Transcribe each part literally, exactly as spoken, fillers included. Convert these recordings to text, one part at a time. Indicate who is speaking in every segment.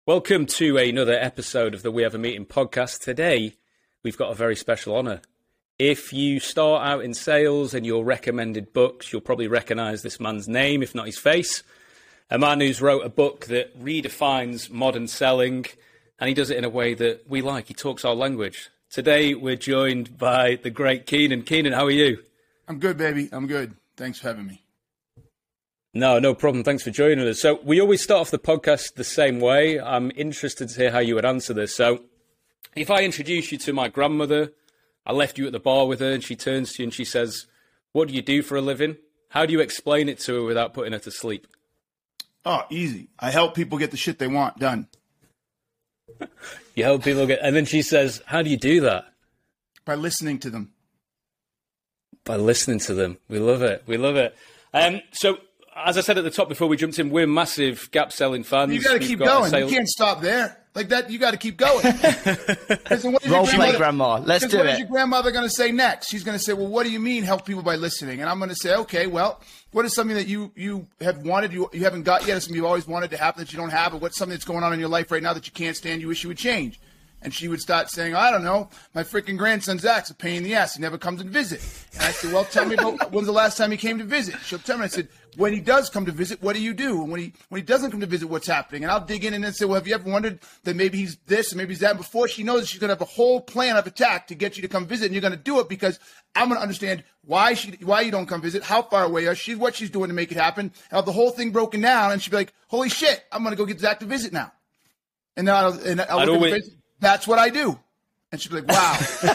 Speaker 1: Welcome to another episode of the We Have a Meeting podcast. Today, we've got a very special honour. If you start out in sales and you're recommended books, you'll probably recognise this man's name, if not his face. A man who's wrote a book that redefines modern selling, and he does it in a way that we like. He talks our language. Today, we're joined by the great Keenan. Keenan, how are you?
Speaker 2: I'm good, baby. I'm good. Thanks for having me.
Speaker 1: No, no problem. Thanks for joining us. So we always start off the podcast the same way. I'm interested to hear how you would answer this. So if I introduce you to my grandmother, I left you at the bar with her, and she turns to you and she says, "What do you do for a living?" How do you explain it to her without putting her to sleep?
Speaker 2: Oh, easy. I help people get the shit they want done.
Speaker 1: You help people get... And then she says, "How do you do that?"
Speaker 2: By listening to them.
Speaker 1: By listening to them. We love it. We love it. Um, so... As I said at the top before we jumped in, we're massive gap selling fans.
Speaker 2: You got to keep going. Sale- you can't stop there. Like that, you got to keep going.
Speaker 3: Role play, Grandma. Let's do
Speaker 2: what
Speaker 3: it.
Speaker 2: What is your grandmother going to say next? She's going to say, well, what do you mean help people by listening? And I'm going to say, okay, well, what is something that you, you have wanted, you, you haven't got yet, or something you've always wanted to happen that you don't have, or what's something that's going on in your life right now that you can't stand, you wish you would change? And she would start saying, I don't know, my freaking grandson Zach's a pain in the ass. He never comes and visit. And I said, well, tell me about when's the last time he came to visit? She'll tell me. I said, when he does come to visit, what do you do? And when he when he doesn't come to visit, what's happening? And I'll dig in and then say, well, have you ever wondered that maybe he's this or maybe he's that? And before she knows it, she's going to have a whole plan of attack to get you to come visit. And you're going to do it because I'm going to understand why she why you don't come visit, how far away are she, what she's doing to make it happen. And I'll have the whole thing broken down. And she'll be like, holy shit, I'm going to go get Zach to visit now. And then I'll, and I'll look at the face. That's what I do. And she'd be like, wow.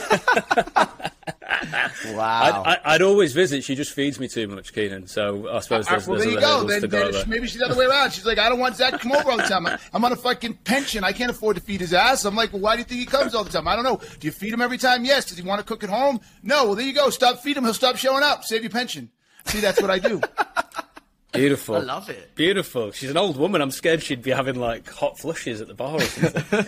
Speaker 3: Wow.
Speaker 1: I'd, I'd always visit. She just feeds me too much, Keenan. So I suppose there's,
Speaker 2: well,
Speaker 1: there's
Speaker 2: there you go. Then, then go maybe she's the other way around. She's like, I don't want Zach to come over all the time. I'm on a fucking pension. I can't afford to feed his ass. I'm like, well, why do you think he comes all the time? I don't know. Do you feed him every time? Yes. Does he want to cook at home? No. Well, there you go. Stop feeding him. He'll stop showing up. Save your pension. See, that's what I do.
Speaker 1: Beautiful.
Speaker 3: I love it.
Speaker 1: Beautiful. She's an old woman. I'm scared she'd be having, like, hot flushes at the bar or something.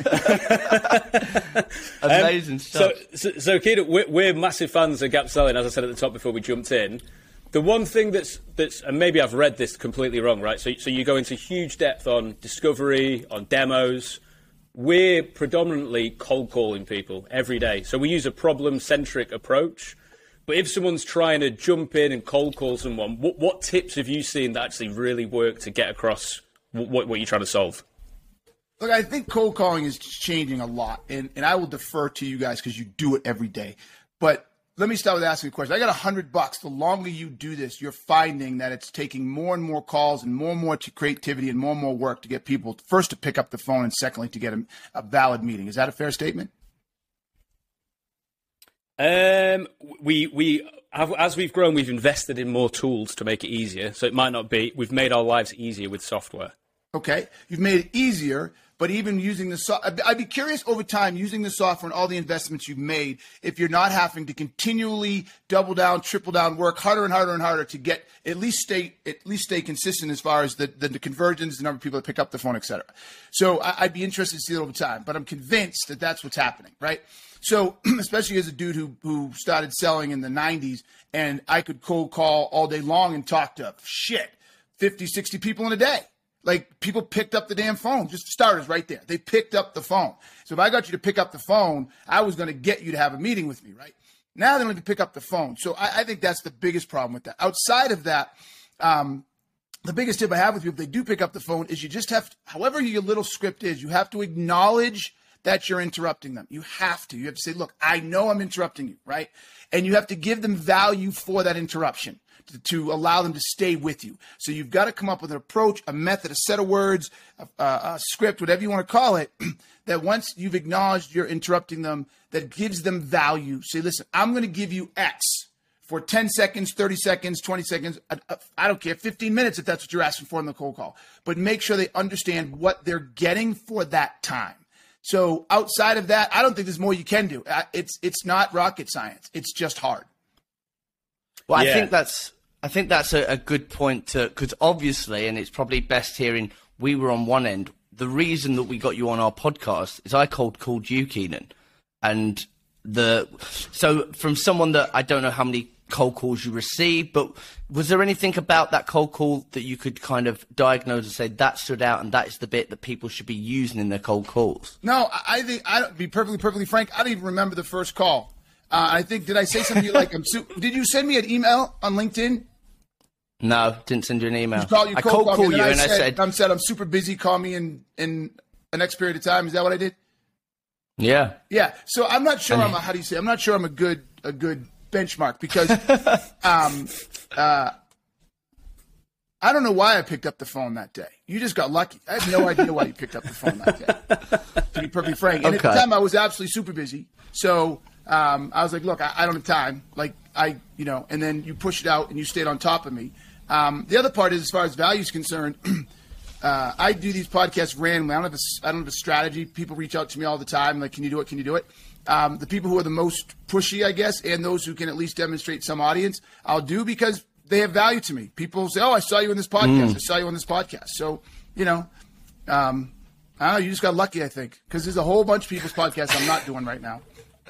Speaker 3: Amazing
Speaker 1: um,
Speaker 3: stuff.
Speaker 1: So, so, so Keenan, we're, we're massive fans of gap selling, as I said at the top before we jumped in. The one thing that's, that's and maybe I've read this completely wrong, right? So, so you go into huge depth on discovery, on demos. We're predominantly cold calling people every day. So we use a problem-centric approach. But if someone's trying to jump in and cold call someone, what, what tips have you seen that actually really work to get across what, what you're trying to solve?
Speaker 2: Look, I think cold calling is changing a lot, and, and I will defer to you guys because you do it every day. But let me start with asking a question. I got a hundred bucks. The longer you do this, you're finding that it's taking more and more calls and more and more creativity and more and more work to get people, first, to pick up the phone, and secondly, to get a, a valid meeting. Is that a fair statement?
Speaker 1: Um, we we have, as we've grown, we've invested in more tools to make it easier. So it might not be, we've made our lives easier with software.
Speaker 2: Okay, you've made it easier, but even using the so- I'd be curious over time, using the software and all the investments you've made, if you're not having to continually double down, triple down, work harder and harder and harder to get at least stay at least stay consistent as far as the the, the conversions, the number of people that pick up the phone, et cetera. So I, I'd be interested to see it over time, but I'm convinced that that's what's happening, right? So especially as a dude who who started selling in the nineties, and I could cold call all day long and talk to shit, fifty, sixty people in a day. Like, people picked up the damn phone, just starters right there. They picked up the phone. So if I got you to pick up the phone, I was going to get you to have a meeting with me, right? Now they don't even pick up the phone. So I, I think that's the biggest problem with that. Outside of that, um, the biggest tip I have with you, if they do pick up the phone, is you just have to, however your little script is, you have to acknowledge that you're interrupting them. You have to. You have to say, look, I know I'm interrupting you, right? And you have to give them value for that interruption to, to allow them to stay with you. So you've got to come up with an approach, a method, a set of words, a, a script, whatever you want to call it, that once you've acknowledged you're interrupting them, that gives them value. Say, listen, I'm going to give you X for ten seconds, thirty seconds, twenty seconds. I, I don't care, fifteen minutes if that's what you're asking for in the cold call. But make sure they understand what they're getting for that time. So outside of that, I don't think there's more you can do. It's it's not rocket science. It's just hard.
Speaker 3: Well,
Speaker 1: yeah.
Speaker 3: I think that's I think that's a, a good point to, because obviously, and it's probably best hearing, we were on one end. The reason that we got you on our podcast is I cold called you, Keenan, and the so from someone that I don't know how many cold calls you received, but was there anything about that cold call that you could kind of diagnose and say that stood out and that is the bit that people should be using in their cold calls?
Speaker 2: No, I I think, I don't, be perfectly, perfectly frank, I don't even remember the first call. Uh, I think, did I say something like, I'm su- did you send me an email on LinkedIn?
Speaker 3: No, didn't send you an email.
Speaker 2: You call, you
Speaker 3: I
Speaker 2: cold
Speaker 3: cold called you
Speaker 2: and,
Speaker 3: and
Speaker 2: I
Speaker 3: I
Speaker 2: said,
Speaker 3: said,
Speaker 2: I said, I'm super busy, call me in, in an X period of time. Is that what I did?
Speaker 3: yeah.
Speaker 2: Yeah. So I'm not sure
Speaker 3: And-
Speaker 2: I'm a, how do you say, I'm not sure I'm a good, a good benchmark because, um, uh, I don't know why I picked up the phone that day. You just got lucky. I have no idea why you picked up the phone that day, to be perfectly frank. And
Speaker 3: Okay.
Speaker 2: at the time, I was absolutely super busy. So um, I was like, look, I, I don't have time. Like, I, you know, and then you pushed it out and you stayed on top of me. Um, the other part is, as far as value is concerned, uh, I do these podcasts randomly. I don't have a, I don't have a strategy. People reach out to me all the time, like, can you do it? Can you do it? Um, the people who are the most pushy, I guess, and those who can at least demonstrate some audience, I'll do because they have value to me. People say, oh, I saw you in this podcast.
Speaker 3: Mm.
Speaker 2: I saw you on this podcast. So, you know, um, I don't know. You just got lucky, I think, because there's a whole bunch of people's podcasts I'm not doing right now.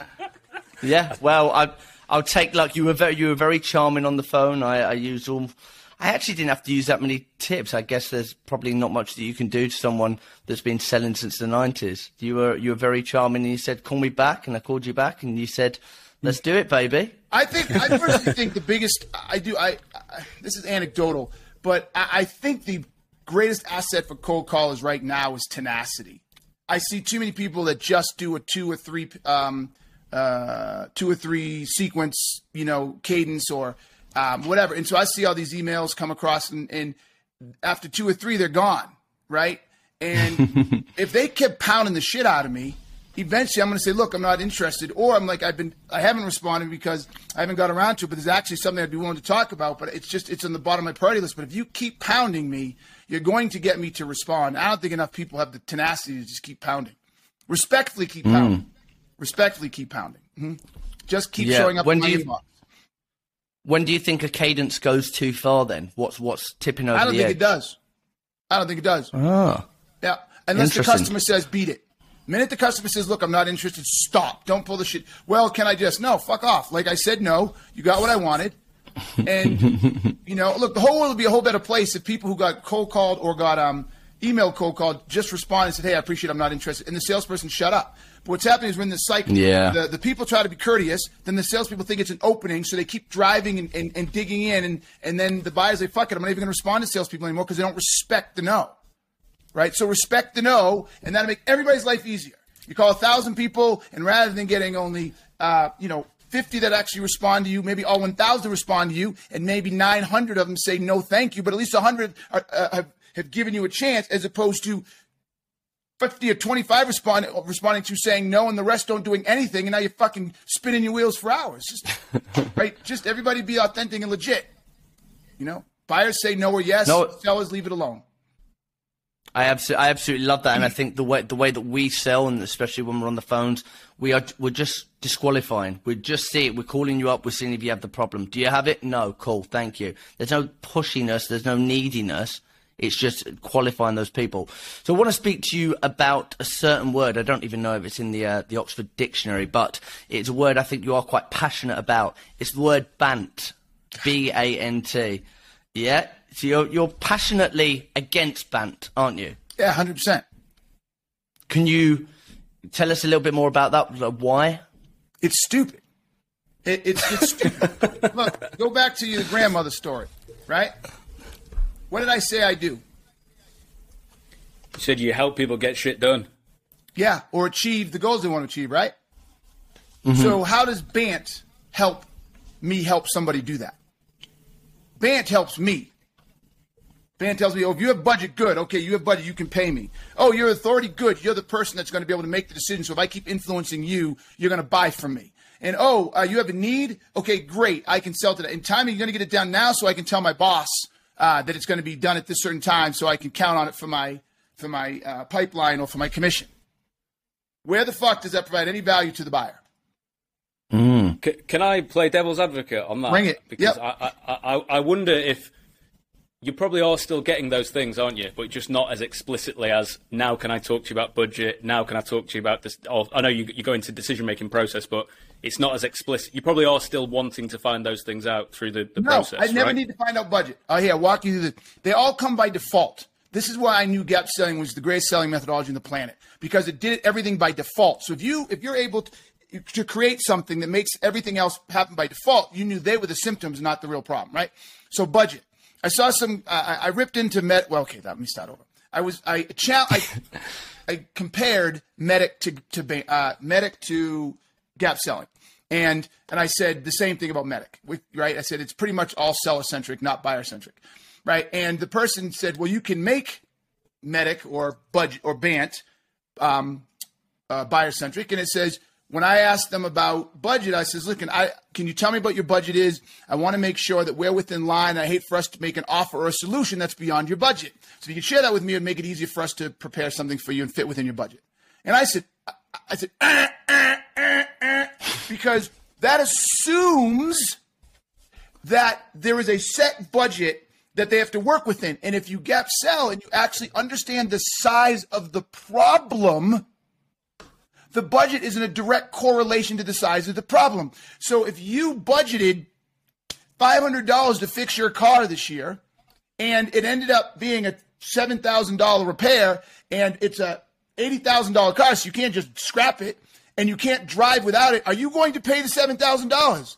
Speaker 3: Yeah, well, I, I'll take luck. You were very, you were very charming on the phone. I, I used all. I actually didn't have to use that many tips. I guess there's probably not much that you can do to someone that's been selling since the nineties. You were, you were very charming, and you said, "Call me back," and I called you back, and you said, "Let's do it, baby."
Speaker 2: I think I personally think the biggest I do I, I this is anecdotal, but I, I think the greatest asset for cold callers right now is tenacity. I see too many people that just do a two or three um, uh, two or three sequence, you know, cadence or um, whatever. And so I see all these emails come across, and, and after two or three, they're gone, right? And if they kept pounding the shit out of me, eventually I'm going to say, look, I'm not interested. Or I'm like, I've been, I haven't responded because I haven't got around to it, but there's actually something I'd be willing to talk about, but it's just, it's on the bottom of my priority list. But if you keep pounding me, you're going to get me to respond. I don't think enough people have the tenacity to just keep pounding. Respectfully keep pounding. Mm. Respectfully keep pounding. Mm-hmm. Just keep
Speaker 3: Yeah.
Speaker 2: showing up
Speaker 3: When
Speaker 2: in my
Speaker 3: do you-
Speaker 2: inbox.
Speaker 3: When do you think a cadence goes too far? Then what's what's tipping over
Speaker 2: I don't
Speaker 3: the
Speaker 2: think
Speaker 3: edge?
Speaker 2: it does. I don't think it does.
Speaker 3: Ah,
Speaker 2: Yeah. Unless the
Speaker 3: Interesting.
Speaker 2: customer says, beat it. The minute the customer says, look, I'm not interested, stop. Don't pull the shit. Well, can I just? No, fuck off. Like I said, no. You got what I wanted. And, you know, look, the whole world would be a whole better place if people who got cold called or got um, email cold called just responded and said, hey, I appreciate it, I'm not interested. And the salesperson shut up. But what's happening is when the cycle,
Speaker 3: Yeah.
Speaker 2: the, the people try to be courteous, then the salespeople think it's an opening, so they keep driving and, and, and digging in. And, and then the buyers say, fuck it, I'm not even going to respond to salespeople anymore because they don't respect the no. Right? So respect the no, and that'll make everybody's life easier. You call a thousand people, and rather than getting only, uh, you know, fifty that actually respond to you, maybe all one thousand respond to you, and maybe nine hundred of them say no thank you, but at least one hundred are, uh, have, have given you a chance, as opposed to fifty or twenty-five respond, responding to saying no, and the rest don't doing anything, and now you're fucking spinning your wheels for hours. Just, right? Just everybody be authentic and legit. You know? Buyers say no or yes,
Speaker 3: No.
Speaker 2: sellers leave it alone.
Speaker 3: I absolutely, I absolutely love that, and I think the way the way that we sell, and especially when we're on the phones, we are we're just disqualifying. We just see it. We're calling you up. We're seeing if you have the problem. Do you have it? No. Cool. Thank you. There's no pushiness. There's no neediness. It's just qualifying those people. So I want to speak to you about a certain word. I don't even know if it's in the uh, the Oxford Dictionary, but it's a word I think you are quite passionate about. It's the word bant. B A N T. Yeah. So you're you're passionately against bant, aren't you?
Speaker 2: Yeah, one hundred percent.
Speaker 3: Can you tell us a little bit more about that? Like, why?
Speaker 2: It's stupid. It, it's it's stupid. Look, go back to your grandmother's story, right? What did I say I do?
Speaker 1: You said you help people get shit done.
Speaker 2: Yeah, or achieve the goals they want to achieve, right?
Speaker 3: Mm-hmm.
Speaker 2: So how does Bant help me help somebody do that? Bant helps me. Bant tells me, oh, if you have budget, good. Okay, you have budget, you can pay me. Oh, you're authority, good. You're the person that's going to be able to make the decision. So if I keep influencing you, you're going to buy from me. And, oh, uh, you have a need? Okay, great. I can sell to that. In time, you're going to get it done now so I can tell my boss uh, that it's going to be done at this certain time so I can count on it for my for my uh, pipeline or for my commission. Where the fuck does that provide any value to the buyer?
Speaker 3: Mm.
Speaker 1: C- can I play devil's advocate on that?
Speaker 2: Bring it.
Speaker 1: Because
Speaker 2: Yep.
Speaker 1: I, I, I, I wonder if you probably are still getting those things, aren't you? But just not as explicitly as, now can I talk to you about budget? Now can I talk to you about this? Or, I know you, you go into decision-making process, but it's not as explicit. You probably are still wanting to find those things out through the, the
Speaker 2: no,
Speaker 1: process,
Speaker 2: I never
Speaker 1: right?
Speaker 2: need to find out budget. Oh, here, walk you through the. They all come by default. This is why I knew gap selling was the greatest selling methodology on the planet, because it did everything by default. So if you if you're able to, to create something that makes everything else happen by default, you knew they were the symptoms, not the real problem, right? So budget. I saw some. Uh, I ripped into Met. Well, okay, let me start over. I was. I I, I compared Medic to to uh, Medic to gap selling, and and I said the same thing about Medic. Right? I said it's pretty much all seller centric, not buyer centric, right? And the person said, well, you can make Medic or budget or Bant um, uh, buyer centric, and it says. When I asked them about budget, I says, look, can, I, can you tell me what your budget is? I want to make sure that we're within line. I hate for us to make an offer or a solution that's beyond your budget. So if you can share that with me, it would make it easier for us to prepare something for you and fit within your budget. And I said, I said, uh, uh, uh, uh, because that assumes that there is a set budget that they have to work within. And if you gap sell and you actually understand the size of the problem, the budget is in a direct correlation to the size of the problem. So if you budgeted five hundred dollars to fix your car this year, and it ended up being a seven thousand dollars repair, and it's a eighty thousand dollars car, so you can't just scrap it, and you can't drive without it, are you going to pay the seven thousand dollars?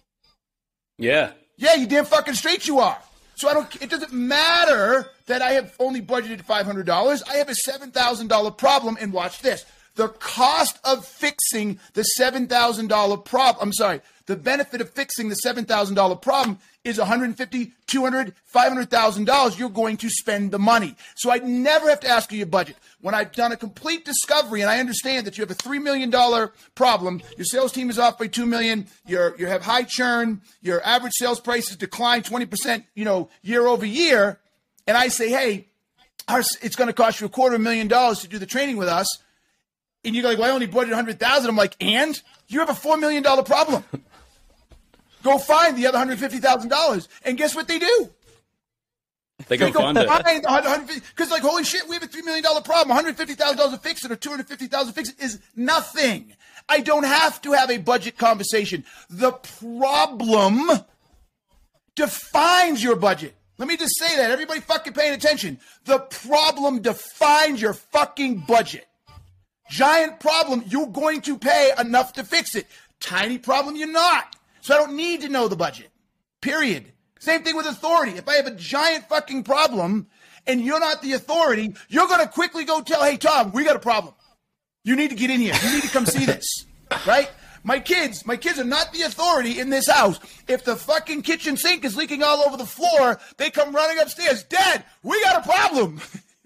Speaker 1: Yeah.
Speaker 2: Yeah, you damn fucking straight you are. So I don't. It doesn't matter that I have only budgeted five hundred dollars. I have a seven thousand dollars problem, and watch this. The cost of fixing the seven thousand dollars problem, I'm sorry, the benefit of fixing the seven thousand dollars problem is one hundred fifty thousand dollars, two hundred thousand dollars, five hundred thousand dollars. You're going to spend the money. So I never have to ask you your budget. When I've done a complete discovery and I understand that you have a three million dollars problem, your sales team is off by two million dollars, you're, you have high churn, your average sales prices decline twenty percent, you know, year over year, and I say, hey, our, it's going to cost you a quarter of a million dollars to do the training with us. And you're like, well, I only budgeted one hundred thousand dollars. I'm like, and? You have a four million dollars problem. Go find the other one hundred fifty thousand dollars. And guess what they do?
Speaker 1: They go,
Speaker 2: they go
Speaker 1: find it.
Speaker 2: Because, like, holy shit, we have a three million dollars problem. one hundred fifty thousand dollars to fix it or two hundred fifty thousand dollars to fix it is nothing. I don't have to have a budget conversation. The problem defines your budget. Let me just say that. Everybody fucking paying attention. The problem defines your fucking budget. Giant problem, you're going to pay enough to fix it. Tiny problem, you're not. So I don't need to know the budget. Period. Same thing with authority. If I have a giant fucking problem and you're not the authority, you're going to quickly go tell, hey, Tom, we got a problem. You need to get in here. You need to come see this. Right? My kids, my kids are not the authority in this house. If the fucking kitchen sink is leaking all over the floor, they come running upstairs. Dad, we got a problem.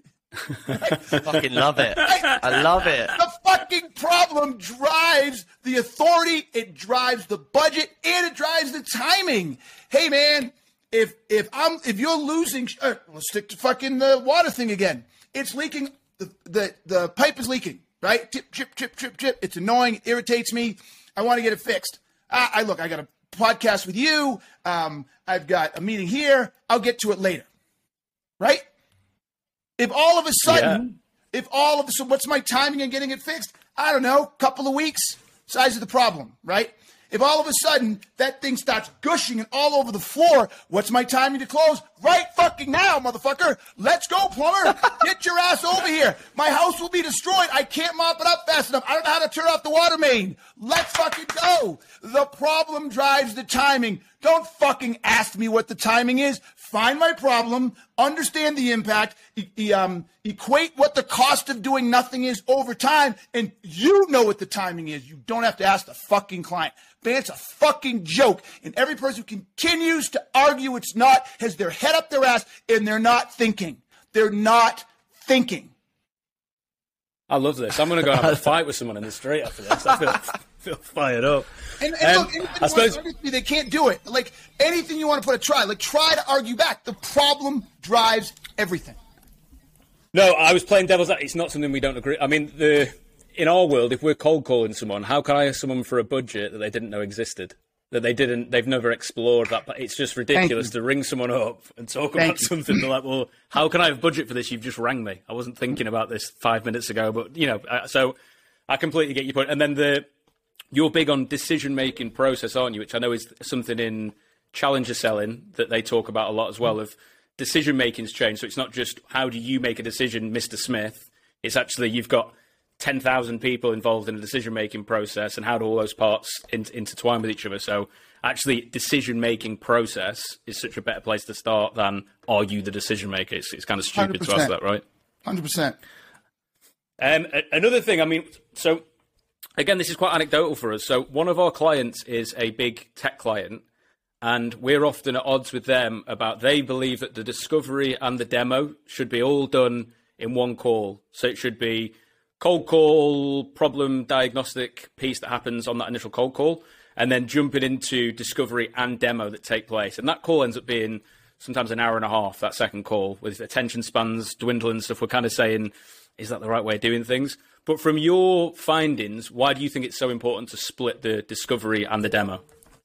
Speaker 3: I fucking love it. I love it.
Speaker 2: The fucking problem drives the authority, it drives the budget, and it drives the timing. Hey man, if if I'm if you're losing, uh, let's stick to fucking the water thing again. It's leaking. The the the pipe is leaking. Right? Tip, trip, trip, trip, trip. It's annoying. It irritates me. I want to get it fixed. I, I look. I got a podcast with you. Um, I've got a meeting here. I'll get to it later. Right? If all of a sudden, yeah. if all of a sudden, what's my timing in getting it fixed? I don't know, couple of weeks, size of the problem, right? If all of a sudden that thing starts gushing and all over the floor, what's my timing to close? Right fucking now, motherfucker. Let's go, plumber. Get your ass over here. My house will be destroyed. I can't mop it up fast enough. I don't know how to turn off the water main. Let's fucking go. The problem drives the timing. Don't fucking ask me what the timing is. Find my problem, understand the impact, e- e- um, equate what the cost of doing nothing is over time, and you know what the timing is. You don't have to ask the fucking client. Man, it's a fucking joke. And every person who continues to argue it's not has their head up their ass, and they're not thinking. They're not thinking.
Speaker 1: I love this. I'm going to go and have a fight with someone in the street after this. I feel, feel fired up.
Speaker 2: And, and
Speaker 1: um,
Speaker 2: look, anything
Speaker 1: I suppose
Speaker 2: you want to they can't do it. Like, anything you want to put a try, like, try to argue back. The problem drives everything.
Speaker 1: No, I was playing devil's advocate. It's not something we don't agree. I mean, the in our world, if we're cold calling someone, how can I ask someone for a budget that they didn't know existed? that they didn't, they've never explored that. But it's just ridiculous to ring someone up and talk
Speaker 2: Thank
Speaker 1: about
Speaker 2: you.
Speaker 1: something. They're like, well, how can I have budget for this? You've just rang me. I wasn't thinking about this five minutes ago, but you know, uh, so I completely get your point. And then the, you're big on decision-making process, aren't you? Which I know is something in challenger selling that they talk about a lot as well, of decision-making's changed. So it's not just how do you make a decision, Mister Smith. It's actually you've got ten thousand people involved in a decision-making process, and how do all those parts in, intertwine with each other? So actually decision-making process is such a better place to start than are you the decision-maker? It's, it's kind of stupid one hundred percent to ask that, right?
Speaker 2: one hundred percent.
Speaker 1: Um, another thing, I mean, so... Again, this is quite anecdotal for us. So one of our clients is a big tech client, and we're often at odds with them about they believe that the discovery and the demo should be all done in one call. So it should be cold call, problem diagnostic piece that happens on that initial cold call, and then jumping into discovery and demo that take place. And that call ends up being sometimes an hour and a half, that second call, with attention spans dwindling and stuff. We're kind of saying, is that the right way of doing things? But from your findings, why do you think it's so important to split the discovery and the demo?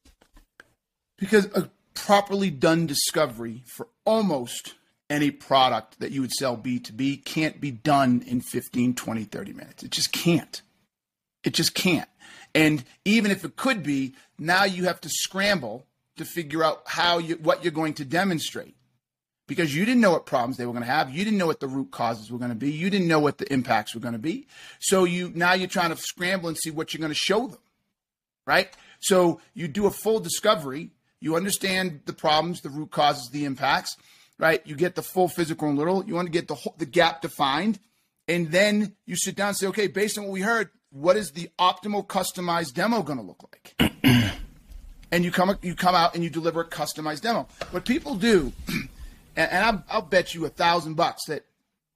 Speaker 2: Because a properly done discovery for almost any product that you would sell B two B can't be done in fifteen, twenty, thirty minutes. It just can't. It just can't. And even if it could be, now you have to scramble to figure out how you, what you're going to demonstrate. Because you didn't know what problems they were going to have. You didn't know what the root causes were going to be. You didn't know what the impacts were going to be. So you now you're trying to scramble and see what you're going to show them, right? So you do a full discovery. You understand the problems, the root causes, the impacts, right? You get the full physical and literal. You want to get the whole, the gap defined. And then you sit down and say, okay, based on what we heard, what is the optimal customized demo going to look like? And you come you come out and you deliver a customized demo. What people do... And I'll, I'll bet you a thousand bucks that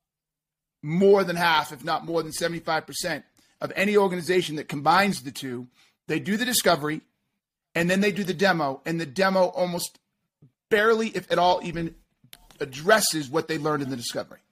Speaker 2: more than half, if not more than seventy-five percent of any organization that combines the two, they do the discovery and then they do the demo. And the demo almost barely, if at all, even addresses what they learned in the discovery.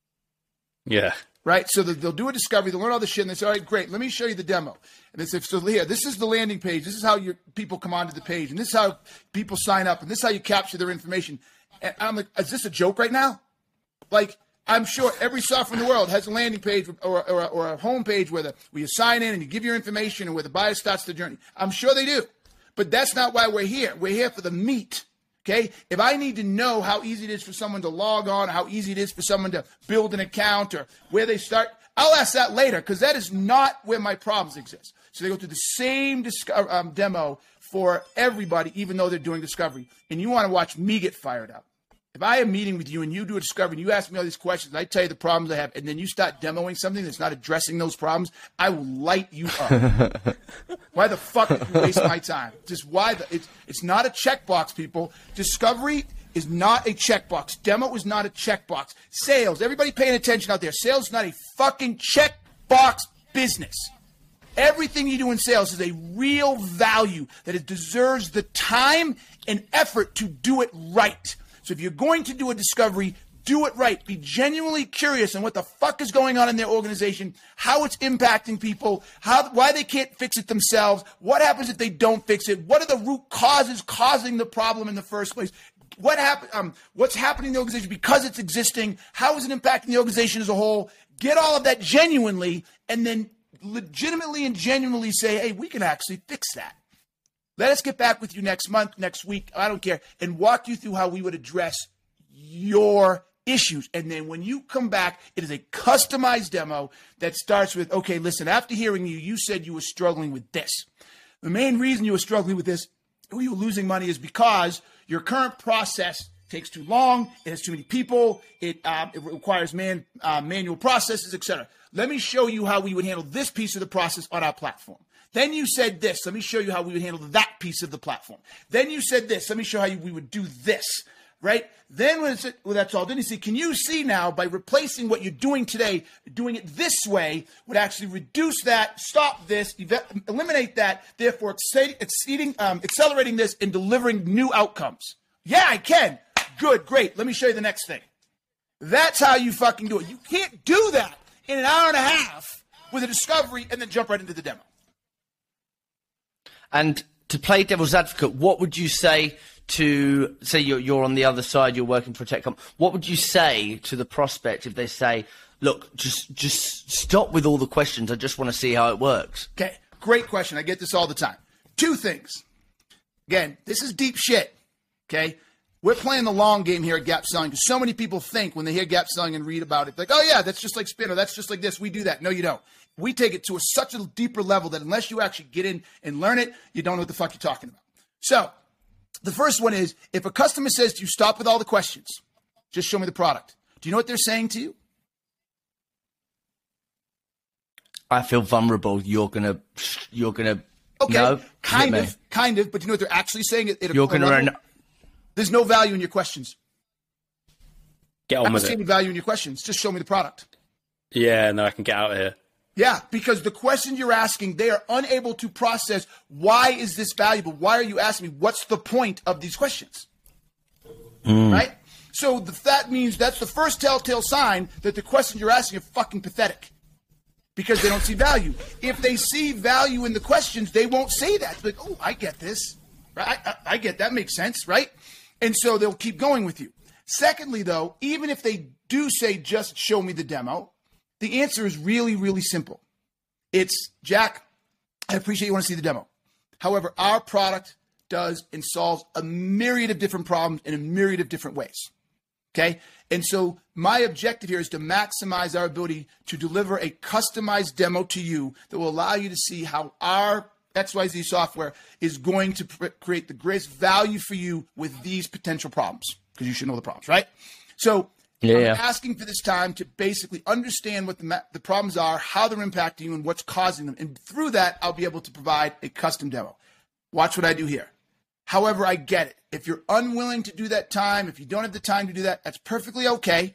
Speaker 1: Yeah.
Speaker 2: Right? So they'll do a discovery, they'll learn all this shit, and they say, all right, great, let me show you the demo. And they say, so here, this is the landing page. This is how your people come onto the page. And this is how people sign up. And this is how you capture their information. And I'm like, is this a joke right now? Like, I'm sure every software in the world has a landing page or, or, or a home page where, the, where you sign in and you give your information and where the buyer starts the journey. I'm sure they do. But that's not why we're here. We're here for the meat, okay? If I need to know how easy it is for someone to log on, how easy it is for someone to build an account or where they start, I'll ask that later because that is not where my problems exist. So they go through the same disco- um, demo for everybody, even though they're doing discovery. And you want to watch me get fired up. If I am meeting with you and you do a discovery and you ask me all these questions, I tell you the problems I have, and then you start demoing something that's not addressing those problems, I will light you up. Why the fuck did you waste my time? Just why? The, it's, it's not a checkbox, people. Discovery is not a checkbox. Demo is not a checkbox. Sales, everybody paying attention out there. Sales is not a fucking checkbox business. Everything you do in sales is a real value that it deserves the time and effort to do it right. So if you're going to do a discovery, do it right. Be genuinely curious on what the fuck is going on in their organization, how it's impacting people, how why they can't fix it themselves, what happens if they don't fix it, what are the root causes causing the problem in the first place, what happen, um, what's happening in the organization because it's existing, how is it impacting the organization as a whole. Get all of that genuinely, and then legitimately and genuinely say, hey, we can actually fix that. Let us get back with you next month, next week, I don't care, and walk you through how we would address your issues. And then when you come back, it is a customized demo that starts with, okay, listen, after hearing you, you said you were struggling with this. The main reason you were struggling with this, or you were losing money, is because your current process takes too long, it has too many people, it, uh, it requires man, uh, manual processes, et cetera. Let me show you how we would handle this piece of the process on our platform. Then you said this. Let me show you how we would handle that piece of the platform. Then you said this. Let me show how you, we would do this, right? Then when, it's, when that's all done, you see, can you see now by replacing what you're doing today, doing it this way would actually reduce that, stop this, ev- eliminate that, therefore exceeding, um, accelerating this and delivering new outcomes. Yeah, I can. Good, great. Let me show you the next thing. That's how you fucking do it. You can't do that in an hour and a half with a discovery and then jump right into the demo.
Speaker 3: And to play devil's advocate, what would you say to, say you're, you're on the other side, you're working for a tech company, what would you say to the prospect if they say, look, just just stop with all the questions, I just want to see how it works?
Speaker 2: Okay, great question. I get this all the time. Two things. Again, this is deep shit, okay? We're playing the long game here at Gap Selling because so many people think when they hear Gap Selling and read about it, like, oh, yeah, that's just like Spin, or that's just like this. We do that. No, you don't. We take it to a, such a deeper level that unless you actually get in and learn it, you don't know what the fuck you're talking about. So the first one is, if a customer says to you, stop with all the questions, just show me the product. Do you know what they're saying to you?
Speaker 3: I feel vulnerable. You're going to, you're going to,
Speaker 2: okay,
Speaker 3: no,
Speaker 2: kind of, kind of, but you know what they're actually saying? It,
Speaker 3: you're going to run.
Speaker 2: There's no value in your questions.
Speaker 1: Get on
Speaker 2: I don't
Speaker 1: with
Speaker 2: see
Speaker 1: it.
Speaker 2: any value in your questions. Just show me the product.
Speaker 1: Yeah, no, I can get out of here.
Speaker 2: Yeah, because the question you're asking, they are unable to process. Why is this valuable? Why are you asking me? What's the point of these questions? Mm. Right? So the, that means that's the first telltale sign that the questions you're asking are fucking pathetic because they don't see value. If they see value in the questions, they won't say that. It's like, oh, I get this. Right? I, I, I get that. Makes sense, right? And so they'll keep going with you. Secondly, though, even if they do say, just show me the demo, the answer is really, really simple. It's, Jack, I appreciate you want to see the demo. However, our product does and solves a myriad of different problems in a myriad of different ways. Okay? And so my objective here is to maximize our ability to deliver a customized demo to you that will allow you to see how our X Y Z software is going to pr- create the greatest value for you with these potential problems, because you should know the problems, right? So yeah. I'm asking for this time to basically understand what the, ma- the problems are, how they're impacting you, and what's causing them. And through that, I'll be able to provide a custom demo. Watch what I do here. However, I get it. If you're unwilling to do that time, if you don't have the time to do that, that's perfectly okay.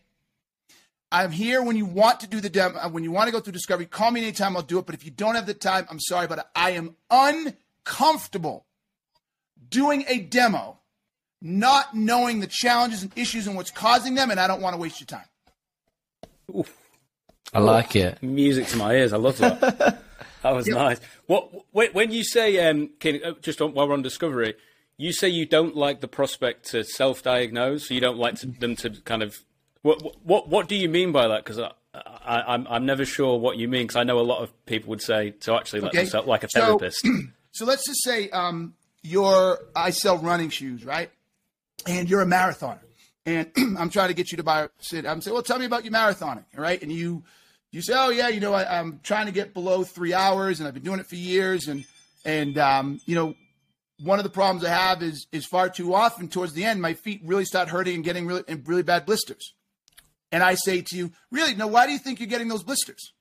Speaker 2: I'm here when you want to do the demo, when you want to go through discovery. Call me anytime, I'll do it. But if you don't have the time, I'm sorry, but I am uncomfortable doing a demo, not knowing the challenges and issues and what's causing them, and I don't want to waste your time.
Speaker 1: Oof.
Speaker 3: I like it.
Speaker 1: Music to my ears. I love that. That was yep. nice. What when you say, um, just while we're on discovery, you say you don't like the prospect to self-diagnose, so you don't like to, them to kind of. What what what do you mean by that? Because I, I I'm I'm never sure what you mean. Because I know a lot of people would say to actually let okay. themselves like a therapist.
Speaker 2: So, so let's just say um, you're I sell running shoes, right? And you're a marathoner, and I'm trying to get you to buy. Sit. I'm saying, well, tell me about your marathoning, right? And you you say, oh yeah, you know, I, I'm trying to get below three hours, and I've been doing it for years, and and um, you know, one of the problems I have is is far too often towards the end, my feet really start hurting and getting really and really bad blisters. And I say to you, really, no, why do you think you're getting those blisters?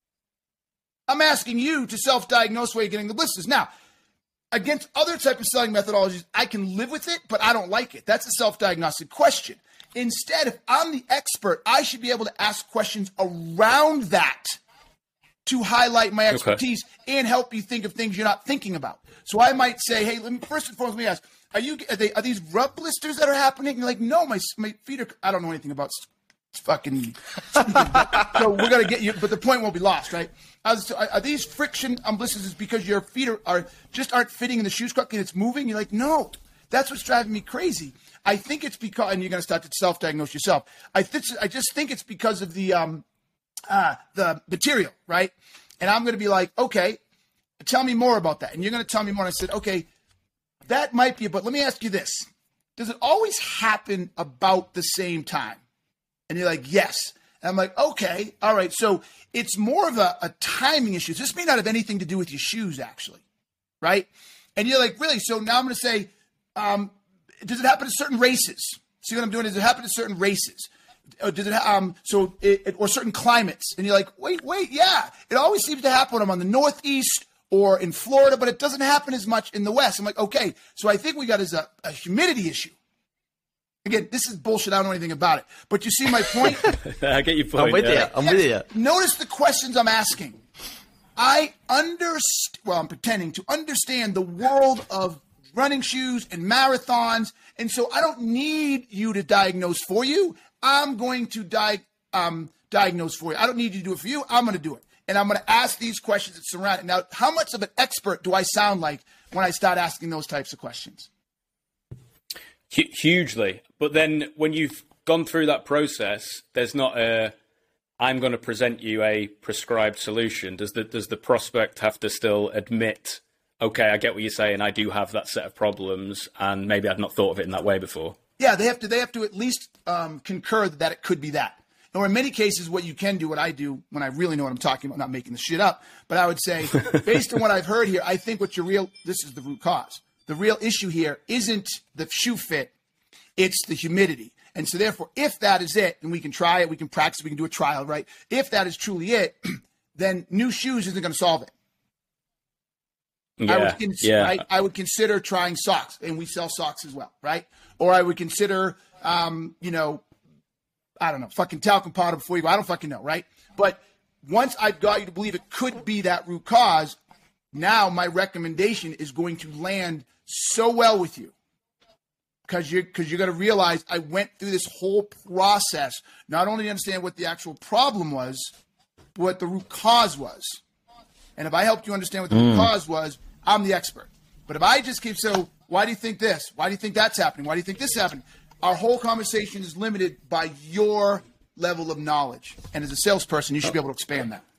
Speaker 2: I'm asking you to self-diagnose why you're getting the blisters. Now, against other type of selling methodologies, I can live with it, but I don't like it. That's a self-diagnostic question. Instead, if I'm the expert, I should be able to ask questions around that to highlight my expertise okay. and help you think of things you're not thinking about. So I might say, hey, let me, first and foremost, let me ask, are you are, they, are these rub blisters that are happening? And you're like, no, my my feet are, I don't know anything about fucking so we're gonna get you, but the point won't be lost, right? As to, are these friction um, blisters is because your feet are, are just aren't fitting in the shoes correctly and it's moving? You're like, no, that's what's driving me crazy. I think it's because, and you're gonna start to self-diagnose yourself. I th- I just think it's because of the um uh the material, right? And I'm gonna be like, okay, tell me more about that, and you're gonna tell me more. And I said, okay, that might be, but let me ask you this: does it always happen about the same time? And you're like, yes. And I'm like, okay, all right. So it's more of a, a timing issue. This may not have anything to do with your shoes, actually, right? And you're like, really? So now I'm going to say, um, does it happen to certain races? See what I'm doing? Does it happen to certain races? Or does it? Um, so it, it, or certain climates? And you're like, wait, wait, yeah. It always seems to happen when I'm on the Northeast or in Florida, but it doesn't happen as much in the West. I'm like, okay. So I think we got is a, a humidity issue. Again, this is bullshit. I don't know anything about it. But you see my point?
Speaker 1: I get your point.
Speaker 3: I'm with
Speaker 1: yeah.
Speaker 3: you. I'm with you.
Speaker 2: Notice the questions I'm asking. I understand, well, I'm pretending to understand the world of running shoes and marathons. And so I don't need you to diagnose for you. I'm going to di- um, diagnose for you. I don't need you to do it for you. I'm going to do it. And I'm going to ask these questions that surround it. Now, how much of an expert do I sound like when I start asking those types of questions?
Speaker 1: Hugely. But then when you've gone through that process, there's not a, I'm going to present you a prescribed solution. Does the, does the prospect have to still admit, okay, I get what you're saying, I do have that set of problems, and maybe I've not thought of it in that way before?
Speaker 2: Yeah, they have to, they have to at least um, concur that it could be that. Or in many cases, what you can do, what I do when I really know what I'm talking about, not making the shit up, but I would say, based on what I've heard here, I think what your real, this is the root cause. The real issue here isn't the shoe fit, it's the humidity. And so therefore, if that is it, and we can try it, we can practice, we can do a trial, right? If that is truly it, then new shoes isn't going to solve it.
Speaker 1: Yeah,
Speaker 2: I would, cons-
Speaker 1: yeah.
Speaker 2: right? I would consider trying socks, and we sell socks as well, right? Or I would consider, um, you know, I don't know, fucking talcum powder before you go. I don't fucking know, right? But once I've got you to believe it could be that root cause, now my recommendation is going to land so well with you. Because you're, because you're going to realize I went through this whole process, not only to understand what the actual problem was, but what the root cause was. And if I helped you understand what the mm. root cause was, I'm the expert. But if I just keep, so why do you think this? Why do you think that's happening? Why do you think this is happening? Our whole conversation is limited by your level of knowledge. And as a salesperson, you should be able to expand that.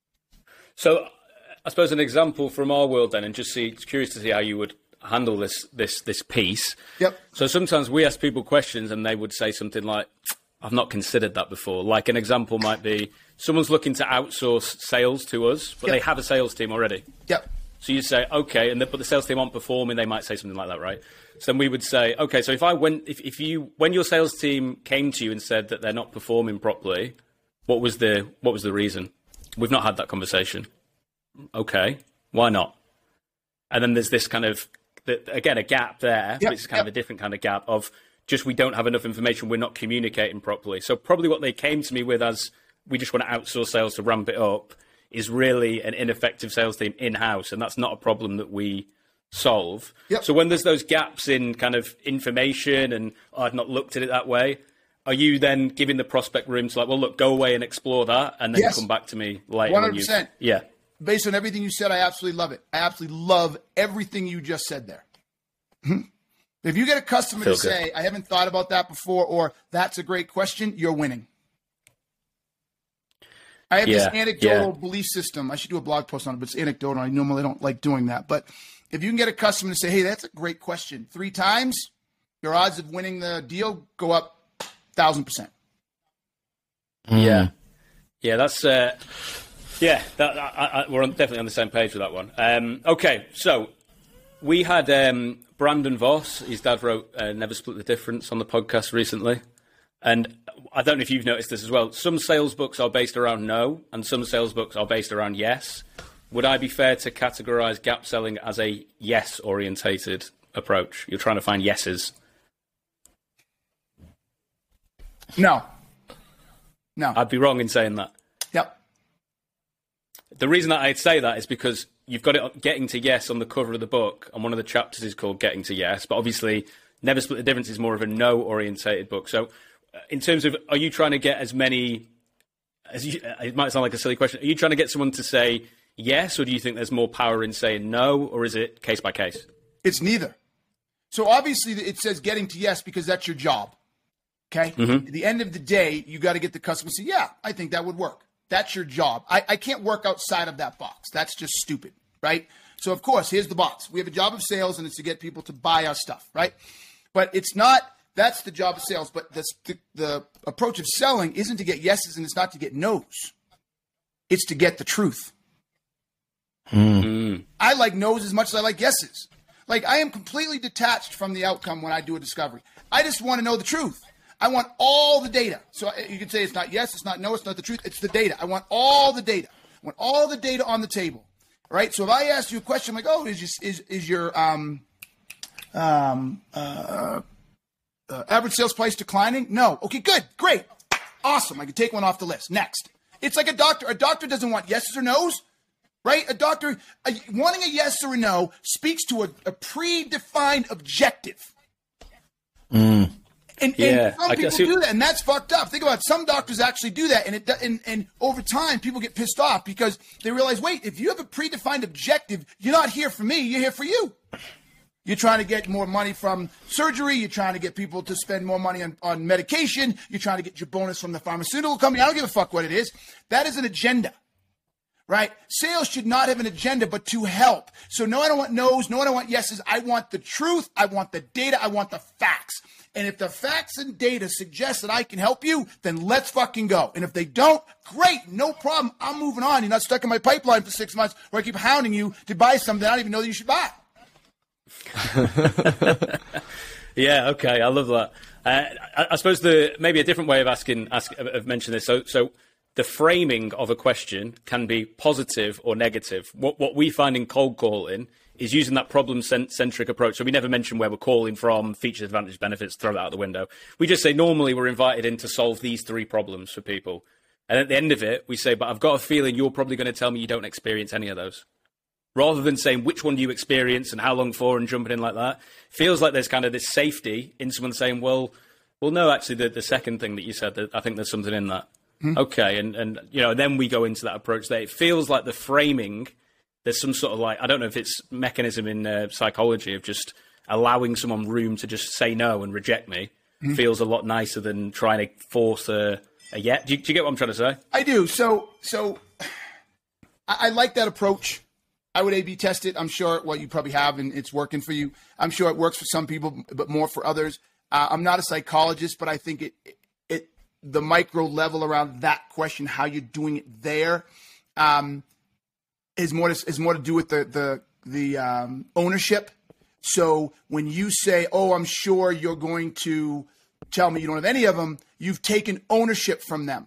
Speaker 1: So I suppose an example from our world then, and just see, curious to see how you would handle this this this piece.
Speaker 2: Yep.
Speaker 1: So sometimes we ask people questions and they would say something like, I've not considered that before. Like an example might be someone's looking to outsource sales to us, but yep. they have a sales team already.
Speaker 2: Yep.
Speaker 1: So you say, okay, and the, but the sales team aren't performing, they might say something like that, right? So then we would say, okay, so if I went, if, if you, when your sales team came to you and said that they're not performing properly, what was the, what was the reason? We've not had that conversation. Okay, why not? And then there's this kind of, again, a gap there,
Speaker 2: yep,
Speaker 1: but it's kind
Speaker 2: yep.
Speaker 1: of a different kind of gap of just we don't have enough information, we're not communicating properly. So probably what they came to me with as we just want to outsource sales to ramp it up is really an ineffective sales team in-house, and that's not a problem that we solve.
Speaker 2: Yep.
Speaker 1: So when there's those gaps in kind of information and oh, I've not looked at it that way, are you then giving the prospect room to like, well, look, go away and explore that and then
Speaker 2: yes.
Speaker 1: come back to me later?
Speaker 2: one hundred percent.
Speaker 1: When yeah.
Speaker 2: Based on everything you said, I absolutely love it. I absolutely love everything you just said there. If you get a customer
Speaker 1: Feel
Speaker 2: to
Speaker 1: good.
Speaker 2: say, I haven't thought about that before, or that's a great question, you're winning. I have
Speaker 1: yeah,
Speaker 2: this anecdotal
Speaker 1: yeah.
Speaker 2: belief system. I should do a blog post on it, but it's anecdotal. I normally don't like doing that. But if you can get a customer to say, hey, that's a great question, three times, your odds of winning the deal go up one thousand percent.
Speaker 1: Yeah. Yeah, that's... Uh, yeah, that, I, I, we're on, definitely on the same page with that one. Um, okay, so we had um, Brandon Voss. His dad wrote uh, Never Split the Difference on the podcast recently. And I don't know if you've noticed this as well. Some sales books are based around no, and some sales books are based around yes. Would I be fair to categorize gap selling as a yes-orientated approach? You're trying to find yeses.
Speaker 2: No. No.
Speaker 1: I'd be wrong in saying that.
Speaker 2: Yep.
Speaker 1: The reason that I'd say that is because you've got it getting to yes on the cover of the book, and one of the chapters is called Getting to Yes, but obviously Never Split the Difference is more of a no-orientated book. So in terms of, are you trying to get as many, as you, it might sound like a silly question, are you trying to get someone to say yes, or do you think there's more power in saying no, or is it case by case?
Speaker 2: It's neither. So obviously it says getting to yes because that's your job. Okay?
Speaker 1: Mm-hmm.
Speaker 2: At the end of the day, you got to get the customer to say, yeah, I think that would work. That's your job. I, I can't work outside of that box. That's just stupid, right? So, of course, here's the box. We have a job of sales, and it's to get people to buy our stuff, right? But it's not – that's the job of sales. But the, the, the approach of selling isn't to get yeses, and it's not to get nos. It's to get the truth.
Speaker 1: Mm.
Speaker 2: I like no's as much as I like yeses. Like, I am completely detached from the outcome when I do a discovery. I just want to know the truth. I want all the data. So you can say it's not yes, it's not no, it's not the truth. It's the data. I want all the data. I want all the data on the table. All right? So if I ask you a question like, oh, is your, is, is your um, um, uh, uh, average sales price declining? No. Okay, good. Great. Awesome. I can take one off the list. Next. It's like a doctor. A doctor doesn't want yeses or nos. Right? A doctor, a, wanting a yes or a no speaks to a, a predefined objective.
Speaker 3: Mm.
Speaker 2: And,
Speaker 1: Yeah,
Speaker 2: and some
Speaker 1: I
Speaker 2: people
Speaker 1: guess
Speaker 2: do
Speaker 1: you-
Speaker 2: that, and that's fucked up. Think about it. Some doctors actually do that, and it and, and over time, people get pissed off because they realize, wait, if you have a predefined objective, you're not here for me, you're here for you. You're trying to get more money from surgery. You're trying to get people to spend more money on, on medication. You're trying to get your bonus from the pharmaceutical company. I don't give a fuck what it is. That is an agenda. Right? Sales should not have an agenda, but to help. So no, I don't want no's. No, I don't want yeses. I want the truth. I want the data. I want the facts. And if the facts and data suggest that I can help you, then let's fucking go. And if they don't, great, no problem. I'm moving on. You're not stuck in my pipeline for six months where I keep hounding you to buy something I don't even know that you should buy.
Speaker 1: Yeah, okay, I love that. Uh, I, I suppose the maybe a different way of asking, ask, of mentioning this. So, so the framing of a question can be positive or negative. What what we find in cold calling is using that problem-centric approach. So we never mention where we're calling from, features, advantages, benefits, throw that out the window. We just say normally we're invited in to solve these three problems for people. And at the end of it, we say, but I've got a feeling you're probably going to tell me you don't experience any of those. Rather than saying which one do you experience and how long for and jumping in like that, feels like there's kind of this safety in someone saying, well, well, no, actually, the, the second thing that you said, that I think there's something in that. Mm-hmm. Okay, and, and you know, then we go into that approach there. It feels like the framing, there's some sort of like, I don't know if it's mechanism in uh, psychology of just allowing someone room to just say no and reject me, mm-hmm. feels a lot nicer than trying to force a, a yeah. Do you, do you get what I'm trying to say?
Speaker 2: I do. So, so I, I like that approach. I would A B test it. I'm sure, well, you probably have, and it's working for you. I'm sure it works for some people, but more for others. Uh, I'm not a psychologist, but I think it, it, the micro level around that question, how you're doing it there, um, is more to, is more to do with the the the um, ownership. So when you say, "Oh, I'm sure you're going to tell me you don't have any of them," you've taken ownership from them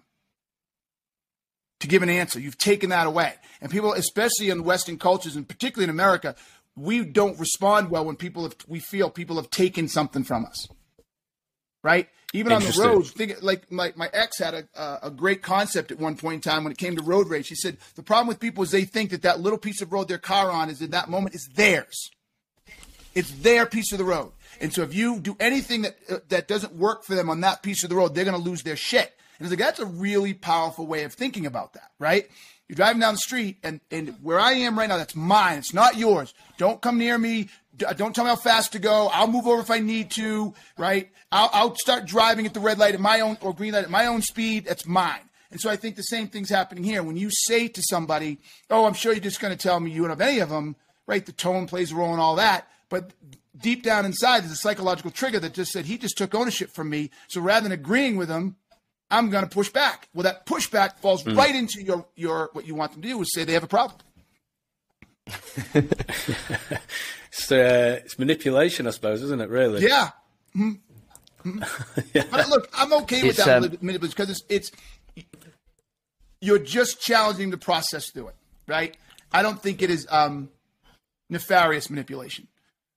Speaker 2: to give an answer. You've taken that away. And people, especially in Western cultures, and particularly in America, we don't respond well when people have, we feel people have taken something from us, right? Even on the road, think like my, my ex had a, a great concept at one point in time when it came to road rage. She said, the problem with people is they think that that little piece of road their car on is in that moment is theirs. It's their piece of the road. And so if you do anything that uh, that doesn't work for them on that piece of the road, they're going to lose their shit. And it's like, that's a really powerful way of thinking about that, right? You're driving down the street, and, and where I am right now, that's mine. It's not yours. Don't come near me. Don't tell me how fast to go. I'll move over if I need to, right? I'll, I'll start driving at the red light at my own, or green light at my own speed. That's mine. And so I think the same thing's happening here. When you say to somebody, oh, I'm sure you're just going to tell me you don't have any of them, right? The tone plays a role in all that. But deep down inside, there's a psychological trigger that just said, he just took ownership from me. So rather than agreeing with him, I'm going to push back. Well, that pushback falls mm. right into your, your what you want them to do, is say they have a problem.
Speaker 1: it's, uh, it's manipulation, I suppose, isn't it, really?
Speaker 2: Yeah. Mm-hmm. Mm-hmm. yeah. But look, I'm okay with it's, that um, manipulation because it's, it's you're just challenging the process through it, right? I don't think it is um, nefarious manipulation.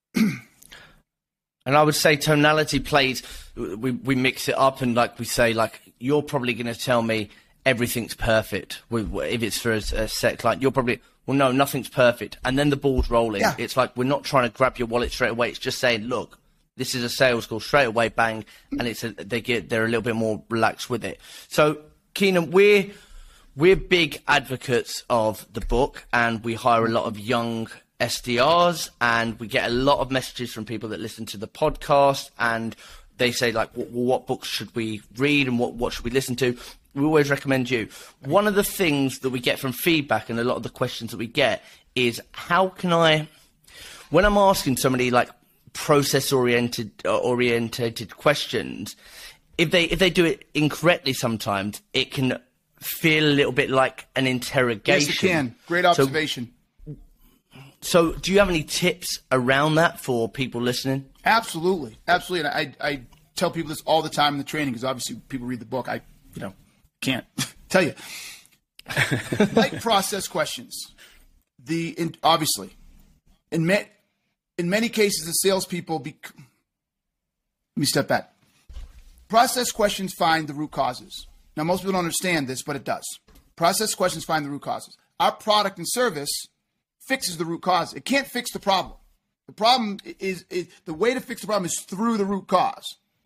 Speaker 3: And I would say tonality plays, we, we mix it up and like we say, like, you're probably going to tell me everything's perfect. If it's for a, a set client, you're probably, well, no, nothing's perfect. And then the ball's rolling. Yeah. It's like, we're not trying to grab your wallet straight away. It's just saying, look, this is a sales call straight away, bang. And it's a, they get, they're a little bit more relaxed with it. So Keenan, we're, we're big advocates of the book, and we hire a lot of young S D Rs, and we get a lot of messages from people that listen to the podcast, and they say, like, well, what books should we read and what, what should we listen to? We always recommend you. One of the things that we get from feedback and a lot of the questions that we get is, how can I, when I'm asking somebody like process oriented uh, orientated questions, if they if they do it incorrectly sometimes, it can feel a little bit like an interrogation.
Speaker 2: Yes, it can. Great observation.
Speaker 3: So, So do you have any tips around that for people listening? Absolutely.
Speaker 2: Absolutely. And I, I tell people this all the time in the training, because obviously people read the book. I, you know, can't tell you. Like process questions. The in, obviously, in, me, in many cases, the salespeople, be, let me step back. Process questions find the root causes. Now, most people don't understand this, but it does. Process questions find the root causes. Our product and service fixes the root cause. It can't fix the problem. The problem is, is the way to fix the problem is through the root cause.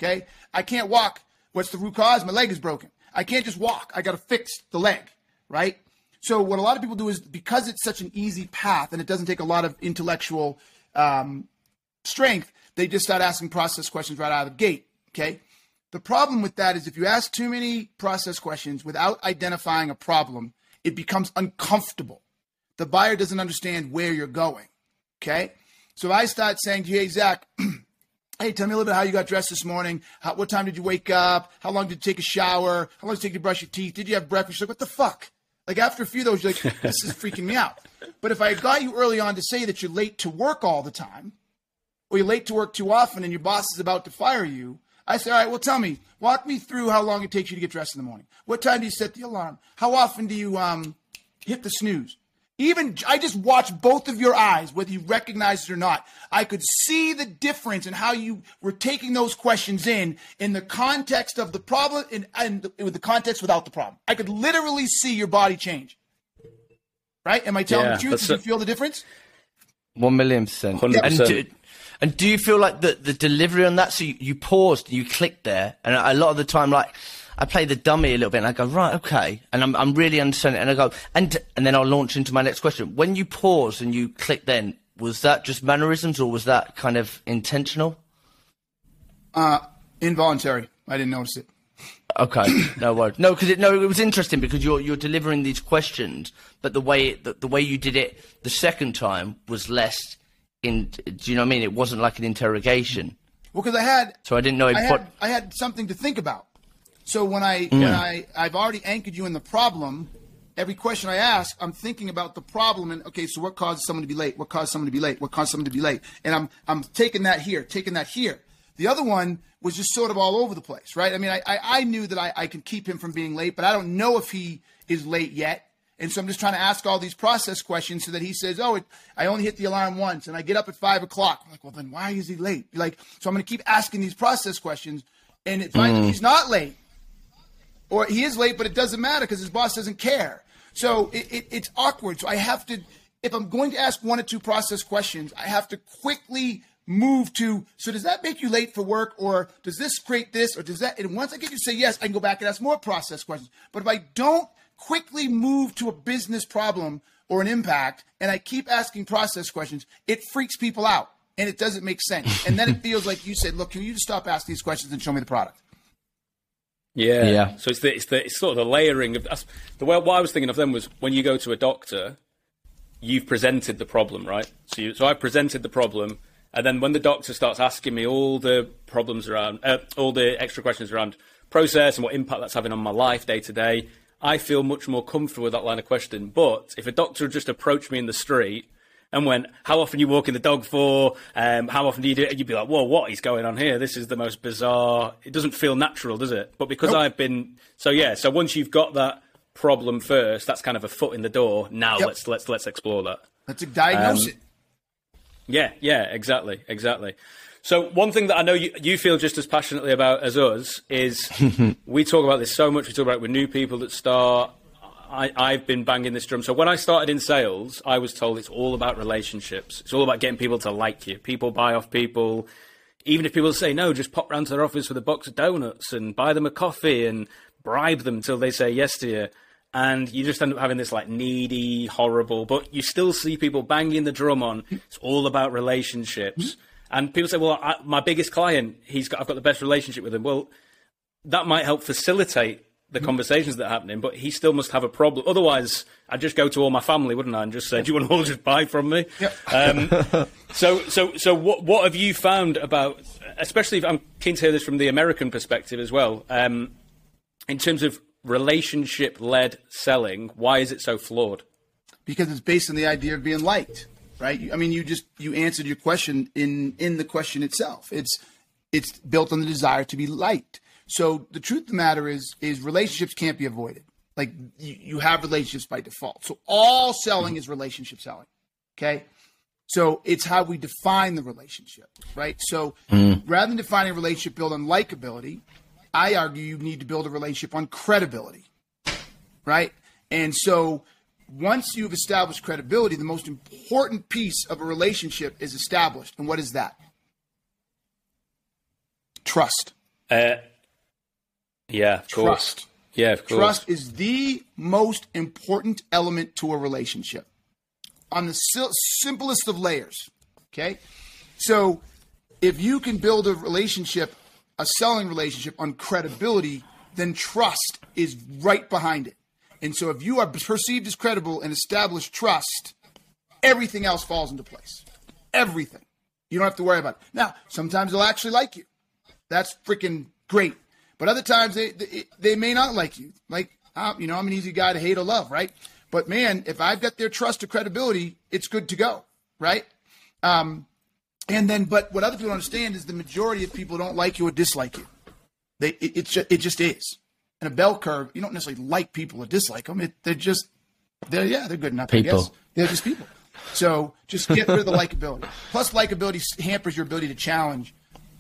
Speaker 2: Okay. I can't walk. What's the root cause? My leg is broken. I can't just walk. I got to fix the leg. Right. So what a lot of people do is, because it's such an easy path and it doesn't take a lot of intellectual um, strength, they just start asking process questions right out of the gate. Okay. The problem with that is if you ask too many process questions without identifying a problem, it becomes uncomfortable. The buyer doesn't understand where you're going. Okay. So if I start saying to you, hey, Zach, hey, tell me a little bit how you got dressed this morning. How, what time did you wake up? How long did you take a shower? How long did it take you to brush your teeth? Did you have breakfast? You're like, what the fuck? Like after a few of those, you're like, this is freaking me out. But if I got you early on to say that you're late to work all the time, or you're late to work too often and your boss is about to fire you, I say, all right, well, tell me, walk me through how long it takes you to get dressed in the morning. What time do you set the alarm? How often do you um, hit the snooze? Even I just watched both of your eyes, whether you recognize it or not. I could see the difference in how you were taking those questions in, in the context of the problem and, and with the context without the problem. I could literally see your body change. Right? Am I telling
Speaker 1: Yeah,
Speaker 2: the truth? Did you feel the difference?
Speaker 3: One million percent.
Speaker 1: one hundred percent.
Speaker 3: And do, and do you feel like the, the delivery on that? So you, you paused, you clicked there, and a lot of the time, like, I play the dummy a little bit and I go, right, okay. And I'm, I'm really understanding. And I go, and, and then I'll launch into my next question. When you pause and you click then, was that just mannerisms or was that kind of intentional?
Speaker 2: Uh, involuntary. I didn't notice it.
Speaker 3: Okay. No worries. No, because it, no, it was interesting because you're, you're delivering these questions, but the way, the, the way you did it the second time was less in, do you know what I mean? It wasn't like an interrogation.
Speaker 2: Well, because I had,
Speaker 3: so I didn't know. It
Speaker 2: I,
Speaker 3: put,
Speaker 2: had, I had something to think about. So when I yeah. when I I've already anchored you in the problem, every question I ask, I'm thinking about the problem and okay, so what causes someone to be late? What caused someone to be late? What caused someone to be late? And I'm I'm taking that here, taking that here. The other one was just sort of all over the place, right? I mean, I I, I knew that I, I could keep him from being late, but I don't know if he is late yet. And so I'm just trying to ask all these process questions so that he says, oh, it, I only hit the alarm once and I get up at five o'clock. I'm like, well, then why is he late? Like, so I'm going to keep asking these process questions. And if mm. he's not late, or he is late, but it doesn't matter because his boss doesn't care. So it, it, it's awkward. So I have to, if I'm going to ask one or two process questions, I have to quickly move to, so does that make you late for work? Or does this create this? Or does that, and once I get you to say yes, I can go back and ask more process questions. But if I don't quickly move to a business problem or an impact, and I keep asking process questions, it freaks people out and it doesn't make sense. And then it feels like you said, look, can you just stop asking these questions and show me the product?
Speaker 1: Yeah.
Speaker 3: yeah.
Speaker 1: So it's the, it's the it's sort of the layering of the way. What I was thinking of them was when you go to a doctor, you've presented the problem, right? So you, so I presented the problem, and then when the doctor starts asking me all the problems around, uh, all the extra questions around process and what impact that's having on my life day to day, I feel much more comfortable with that line of question. But if a doctor just approached me in the street and went, how often are you walking the dog for? Um, how often do you do it? You'd be like, whoa, what is going on here? This is the most bizarre. It doesn't feel natural, does it? But because nope. I've been, so yeah, so once you've got that problem first, that's kind of a foot in the door. Now yep. let's, let's, let's explore that.
Speaker 2: Let's diagnose um, it.
Speaker 1: Yeah, yeah, exactly, exactly. So one thing that I know you, you feel just as passionately about as us is we talk about this so much. We talk about it with new people that start. I, I've been banging this drum. So when I started in sales, I was told it's all about relationships. It's all about getting people to like you. People buy off people. Even if people say, no, just pop round to their office with a box of donuts and buy them a coffee and bribe them until they say yes to you. And you just end up having this like needy, horrible, but you still see people banging the drum on. It's all about relationships. And people say, well, I, my biggest client, he's got, I've got the best relationship with him. Well, that might help facilitate the conversations that are happening, but he still must have a problem. Otherwise, I'd just go to all my family, wouldn't I, and just say, do you want to all just buy from me?
Speaker 2: Yep.
Speaker 1: Um, so, so, so what, what have you found about, especially if I'm keen to hear this from the American perspective as well, um, in terms of relationship-led selling, why is it so flawed?
Speaker 2: Because it's based on the idea of being liked, right? I mean, you just, you answered your question in, in the question itself. It's, it's built on the desire to be liked. So the truth of the matter is, is relationships can't be avoided. Like you, you have relationships by default. So all selling is relationship selling. Okay. So it's how we define the relationship, right? So mm. rather than defining a relationship built on likability, I argue you need to build a relationship on credibility, right? And so once you've established credibility, the most important piece of a relationship is established. And what is that? Trust.
Speaker 1: Uh, yeah, of course.
Speaker 2: Trust.
Speaker 1: Yeah, of course.
Speaker 2: Trust is the most important element to a relationship on the sil- simplest of layers. Okay? So if you can build a relationship, a selling relationship on credibility, then trust is right behind it. And so if you are perceived as credible and establish trust, everything else falls into place. Everything. You don't have to worry about it. Now, sometimes they'll actually like you. That's freaking great. But other times they they, they may not like you. Like, uh, you know, I'm an easy guy to hate or love, right? But man, if I've got their trust or credibility, it's good to go, right? Um, and then, but what other people don't understand is the majority of people don't like you or dislike you. They, it, it's just, it just is. In a bell curve, you don't necessarily like people or dislike them. It, they're just, they're yeah, they're good enough.
Speaker 3: People.
Speaker 2: I guess they're just people. So just get rid of the likability. Plus, likability hampers your ability to challenge.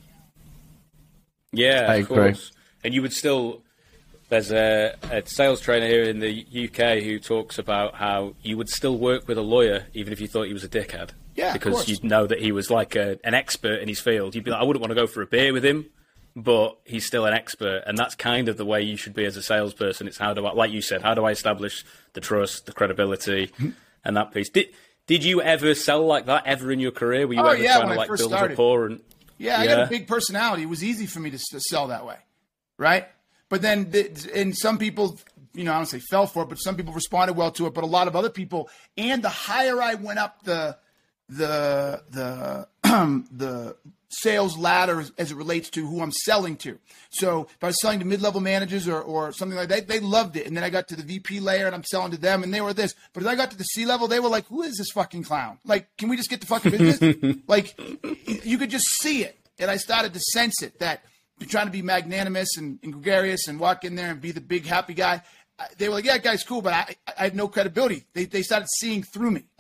Speaker 1: Yeah,
Speaker 3: I
Speaker 1: of
Speaker 3: agree.
Speaker 1: course. And you would still. There's a, a sales trainer here in the U K who talks about how you would still work with a lawyer even if you thought he was a dickhead.
Speaker 2: Yeah, of
Speaker 1: because
Speaker 2: course.
Speaker 1: you'd know that he was like a, an expert in his field. You'd be like, I wouldn't want to go for a beer with him, but he's still an expert, and that's kind of the way you should be as a salesperson. It's how do I, like you said, how do I establish the trust, the credibility,
Speaker 2: Mm-hmm.
Speaker 1: and that piece. Did Did you ever sell like that ever in your career? Were you
Speaker 2: Oh,
Speaker 1: ever
Speaker 2: yeah,
Speaker 1: trying
Speaker 2: when
Speaker 1: to
Speaker 2: I
Speaker 1: like
Speaker 2: first
Speaker 1: build
Speaker 2: started.
Speaker 1: rapport? And
Speaker 2: Yeah, I
Speaker 1: yeah.
Speaker 2: got a big personality. It was easy for me to, to sell that way, right? But then, the, and some people, you know, I don't say fell for it, but some people responded well to it. But a lot of other people, and the higher I went up the the the the sales ladder as, as it relates to who I'm selling to. So if I was selling to mid-level managers or, or something like that, they loved it. And then I got to the V P layer and I'm selling to them and they were this. But as I got to the C level, they were like, who is this fucking clown? Like, can we just get the fucking business? Like, you could just see it. And I started to sense it, that you're trying to be magnanimous and, and gregarious and walk in there and be the big happy guy. They were like, yeah, guy's cool, but I, I had no credibility. They, they started seeing through me.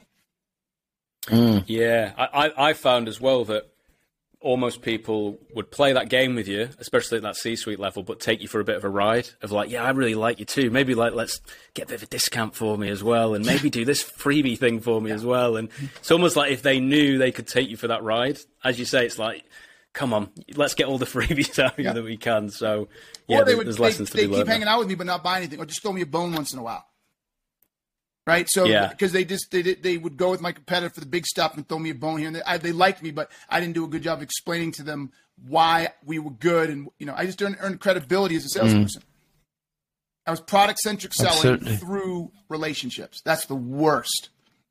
Speaker 3: Mm.
Speaker 1: Yeah, I, I, I found as well that almost people would play that game with you, especially at that C-suite level, but take you for a bit of a ride of like, yeah, I really like you too. Maybe like, let's get a bit of a discount for me as well. And maybe do this freebie thing for me as well. And it's almost like if they knew they could take you for that ride, as you say, it's like, come on, let's get all the freebies out of you
Speaker 2: Yeah.
Speaker 1: that we can. So yeah,
Speaker 2: Or they
Speaker 1: there's,
Speaker 2: would
Speaker 1: there's
Speaker 2: they,
Speaker 1: lessons to
Speaker 2: they
Speaker 1: be
Speaker 2: keep
Speaker 1: learned.
Speaker 2: hanging out with me but not buy anything, or just throw me a bone once in a while. Right? So
Speaker 1: Yeah.
Speaker 2: because they just they did- they would go with my competitor for the big stuff and throw me a bone here and there. I, they liked me, but I didn't do a good job of explaining to them why we were good, and you know, I just earned, earned credibility as a salesperson. I was product centric selling
Speaker 3: Absolutely.
Speaker 2: through relationships. That's the worst.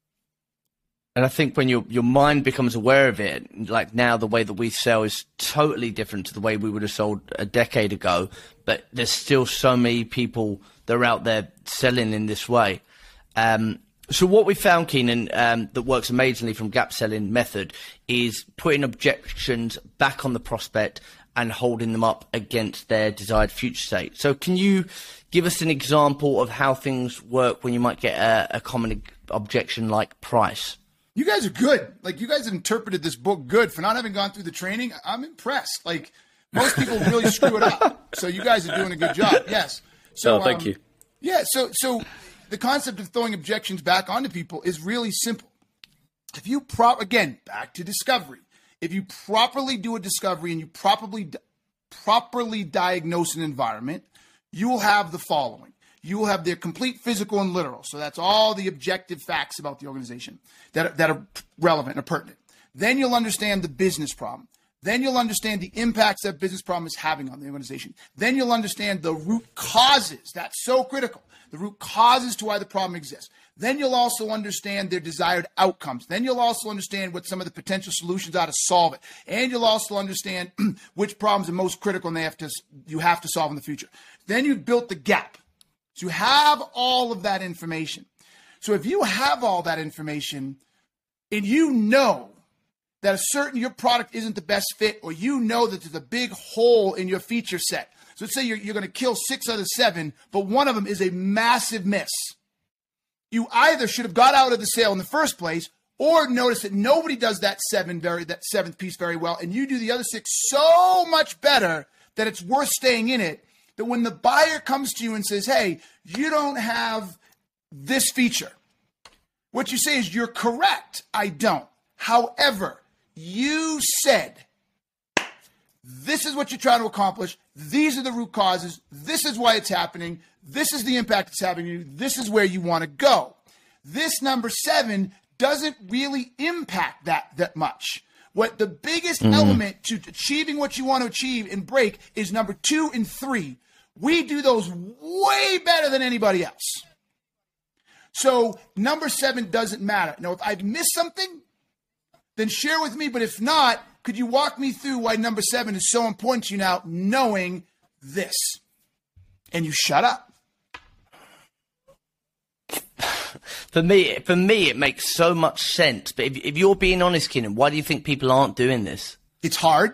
Speaker 3: And I think when your your mind becomes aware of it, like now the way that we sell is totally different to the way we would have sold a decade ago. But there's still so many people that are out there selling in this way. Um, so what we found, Keenan, um, that works amazingly from gap selling method is putting objections back on the prospect and holding them up against their desired future state. So can you give us an example of how things work when you might get a, a common objection like price?
Speaker 2: You guys are good. Like, you guys have interpreted this book good. For not having gone through the training, I'm impressed. Like, most people really screw it up. So you guys are doing a good job. Yes. So
Speaker 1: Oh, thank
Speaker 2: um,
Speaker 1: you.
Speaker 2: Yeah. So, so the concept of throwing objections back onto people is really simple. If you prop again back to discovery, if you properly do a discovery and you properly properly diagnose an environment, you will have the following. You will have their complete physical and literal. So that's all the objective facts about the organization that are, that are relevant or pertinent. Then you'll understand the business problem. Then you'll understand the impacts that business problem is having on the organization. Then you'll understand the root causes. That's so critical. The root causes to why the problem exists. Then you'll also understand their desired outcomes. Then you'll also understand what some of the potential solutions are to solve it. And you'll also understand which problems are most critical and they have to, you have to solve in the future. Then you've built the gap. So you have all of that information. So if you have all that information and you know that a certain your product isn't the best fit, or you know that there's a big hole in your feature set. So let's say you're, you're going to kill six out of seven, but one of them is a massive miss. You either should have got out of the sale in the first place, or notice that nobody does that seven very that seventh piece very well, and you do the other six so much better that it's worth staying in it. That when the buyer comes to you and says, "Hey, you don't have this feature," what you say is, "You're correct, I don't. However, you said this is what you're trying to accomplish. These are the root causes. This is why it's happening. This is the impact it's having on you. This is where you want to go. This number seven doesn't really impact that that much. What the biggest mm. element to achieving what you want to achieve and break is number two and three. We do those way better than anybody else. So number seven doesn't matter. Now, if I've missed something, then share with me. But if not, could you walk me through why number seven is so important to you now, knowing this? And you shut up.
Speaker 3: For me, for me, it makes so much sense. But if, if you're being honest, Keenan, why do you think people aren't doing this?
Speaker 2: It's hard.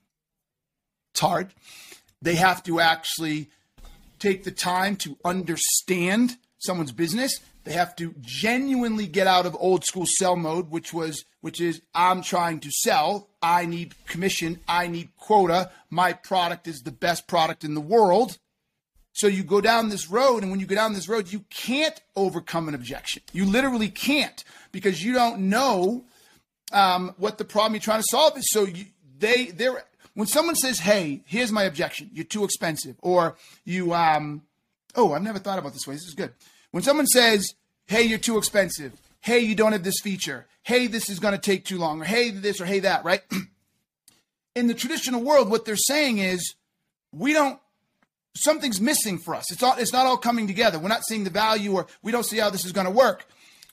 Speaker 2: It's hard. They have to actually take the time to understand someone's business. They have to genuinely get out of old school sell mode, which was, which is I'm trying to sell. I need commission. I need quota. My product is the best product in the world. So you go down this road, and when you go down this road, you can't overcome an objection. You literally can't, because you don't know um, what the problem you're trying to solve is. So you, they, they're, when someone says, "Hey, here's my objection. You're too expensive," or you, um, oh, I've never thought about this way. This is good. When someone says, "Hey, you're too expensive. Hey, you don't have this feature. Hey, this is going to take too long," or "Hey, this," or "Hey, that," right? In the traditional world, what they're saying is, we don't. Something's missing for us. It's all, it's not all coming together. We're not seeing the value, or we don't see how this is going to work.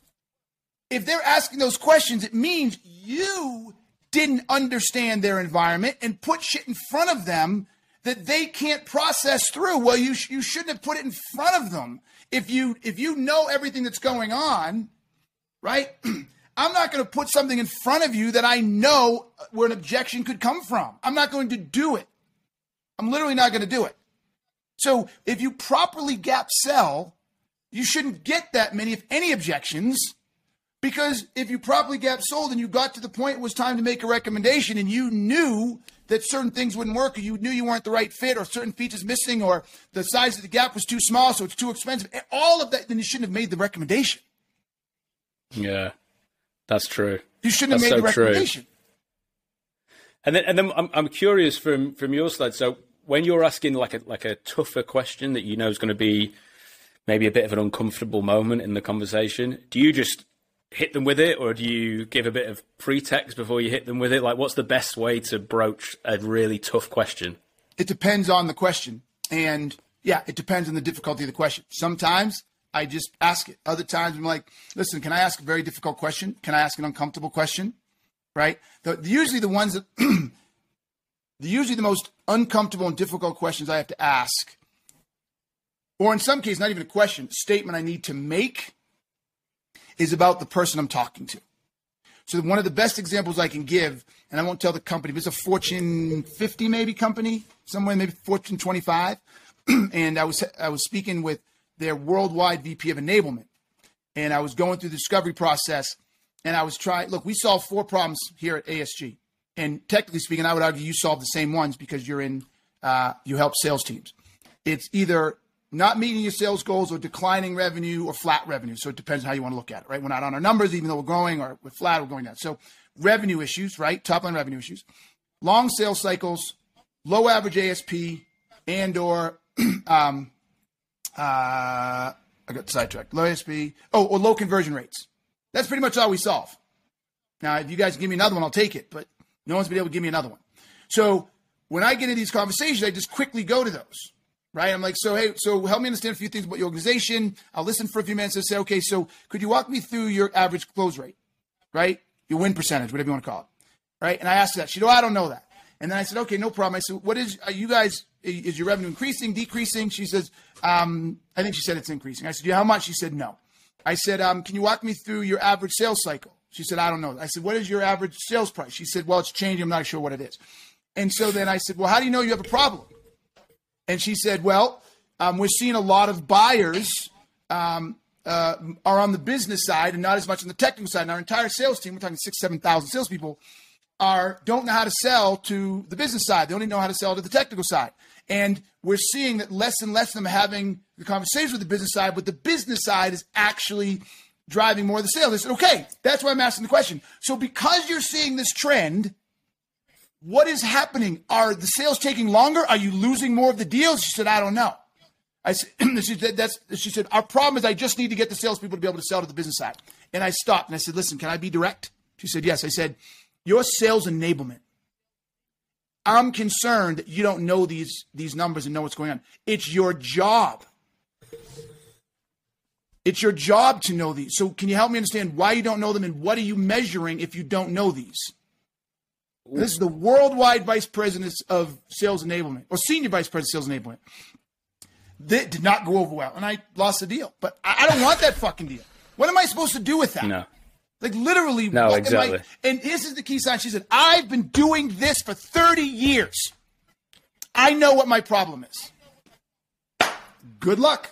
Speaker 2: If they're asking those questions, it means you didn't understand their environment and put shit in front of them that they can't process through. Well, you sh- you shouldn't have put it in front of them. If you if you know everything that's going on, right? I'm not going to put something in front of you that I know where an objection could come from. I'm not going to do it. I'm literally not going to do it. So if you properly gap sell, you shouldn't get that many, if any, objections, because if you properly gap sold and you got to the point it was time to make a recommendation and you knew that certain things wouldn't work, or you knew you weren't the right fit, or certain features missing, or the size of the gap was too small, so it's too expensive, all of that, then you shouldn't have made the recommendation.
Speaker 1: Yeah, that's true.
Speaker 2: You shouldn't
Speaker 1: that's
Speaker 2: have made
Speaker 1: so
Speaker 2: the recommendation.
Speaker 1: True. And then, and then I'm, I'm curious from, from your side. So when you're asking like a like a tougher question that you know is going to be maybe a bit of an uncomfortable moment in the conversation, do you just hit them with it, or do you give a bit of pretext before you hit them with it? Like, what's the best way to broach a really tough question?
Speaker 2: It depends on the question. And yeah, it depends on the difficulty of the question. Sometimes I just ask it. Other times I'm like, listen, can I ask a very difficult question? Can I ask an uncomfortable question? Right? The, usually the ones that, the, usually the most uncomfortable and difficult questions I have to ask, or in some cases, not even a question, a statement I need to make, is about the person I'm talking to. So one of the best examples I can give, and I won't tell the company, but it's a Fortune fifty maybe company, somewhere maybe Fortune twenty-five. And I was I was speaking with their worldwide V P of enablement. And I was going through the discovery process, and I was trying, look, we solve four problems here at A S G. And technically speaking, I would argue you solve the same ones because you're in, uh, you help sales teams. It's either not meeting your sales goals, or declining revenue, or flat revenue. So it depends on how you want to look at it, right? We're not on our numbers, even though we're growing, or we're flat, we're going down. So revenue issues, right? Top line revenue issues, long sales cycles, low average A S P, and or, um, uh, I got sidetracked, low A S P, oh, or low conversion rates. That's pretty much all we solve. Now, if you guys give me another one, I'll take it, but no one's been able to give me another one. So when I get into these conversations, I just quickly go to those. Right? I'm like, so, hey, so help me understand a few things about your organization. I'll listen for a few minutes and say, okay, so could you walk me through your average close rate, right? Your win percentage, whatever you want to call it, right? And I asked that. She said, oh, I don't know that. And then I said, okay, no problem. I said, what is, are you guys, is your revenue increasing, decreasing? She says, um, I think she said it's increasing. I said, yeah, how much? She said, no. I said, um, can you walk me through your average sales cycle? She said, I don't know. I said, what is your average sales price? She said, well, it's changing. I'm not sure what it is. And so then I said, well, how do you know you have a problem? And she said, well, um, we're seeing a lot of buyers um, uh, are on the business side and not as much on the technical side. And our entire sales team, we're talking six, seven thousand salespeople, are don't know how to sell to the business side. They only know how to sell to the technical side. And we're seeing that less and less of them are having the conversation with the business side, but the business side is actually driving more of the sales. I said, okay, that's why I'm asking the question. So because you're seeing this trend, what is happening? Are the sales taking longer? Are you losing more of the deals? She said, I don't know. I said, she said, that's, she said, our problem is I just need to get the salespeople to be able to sell to the business side. And I stopped and I said, listen, can I be direct? She said, yes. I said, your sales enablement. I'm concerned that you don't know these, these numbers and know what's going on. It's your job. It's your job to know these. So can you help me understand why you don't know them and what are you measuring if you don't know these? This is the worldwide vice president of sales enablement, or senior vice president of sales enablement. That did not go over well, and I lost the deal. But I, I don't want that fucking deal. What am I supposed to do with that?
Speaker 1: No.
Speaker 2: Like literally.
Speaker 1: No, exactly.
Speaker 2: I, and this is the key sign. She said, I've been doing this for thirty years. I know what my problem is. Good luck.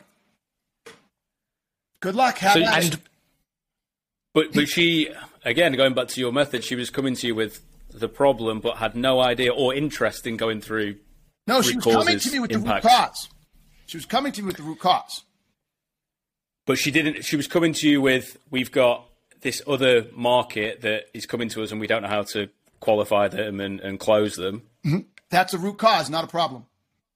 Speaker 2: Good luck. Have
Speaker 1: so,
Speaker 2: at
Speaker 1: and,
Speaker 2: it.
Speaker 1: But, but she, again, going back to your method, she was coming to you with the problem, but had no idea or interest in going through.
Speaker 2: No, she was coming to me with impacts. the root cause. She was coming to me with the root cause.
Speaker 1: But she didn't. She was coming to you with, we've got this other market that is coming to us, and we don't know how to qualify them and, and close them.
Speaker 2: Mm-hmm. That's a root cause, not a problem.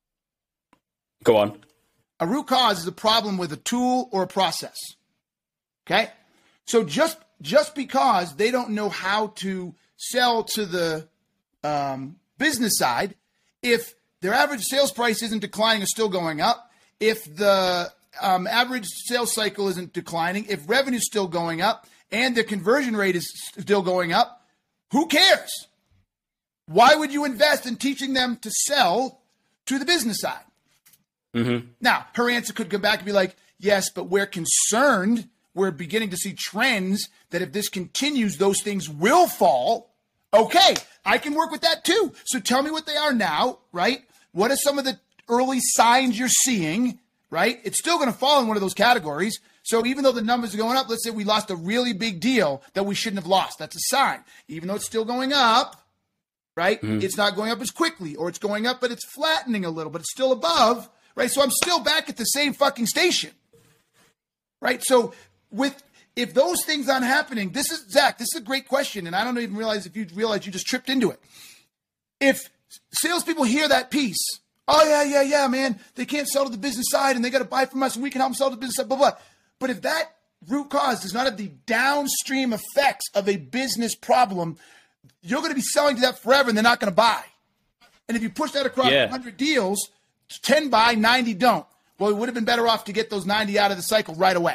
Speaker 1: Go on.
Speaker 2: A root cause is a problem with a tool or a process. Okay? So just just because they don't know how to sell to the um, business side, if their average sales price isn't declining or still going up, if the um, average sales cycle isn't declining, if revenue's still going up, and their conversion rate is still going up, who cares? Why would you invest in teaching them to sell to the business side?
Speaker 1: Mm-hmm.
Speaker 2: Now, her answer could come back and be like, yes, but we're concerned. We're beginning to see trends that if this continues, those things will fall. Okay, I can work with that too. So tell me what they are now, right? What are some of the early signs you're seeing, right? It's still going to fall in one of those categories. So even though the numbers are going up, let's say we lost a really big deal that we shouldn't have lost. That's a sign. Even though it's still going up, right? Mm-hmm. It's not going up as quickly, or it's going up, but it's flattening a little, but it's still above, right? So I'm still back at the same fucking station, right? So with if those things aren't happening, this is, Zach, this is a great question, and I don't even realize if you realize you just tripped into it. If salespeople hear that piece, oh, yeah, yeah, yeah, man, they can't sell to the business side, and they got to buy from us, and we can help them sell to the business side, blah, blah. But if that root cause does not have the downstream effects of a business problem, you're going to be selling to that forever, and they're not going to buy. And if you push that across yeah. one hundred deals, ten buy, ninety don't. Well, it would have been better off to get those ninety out of the cycle right away.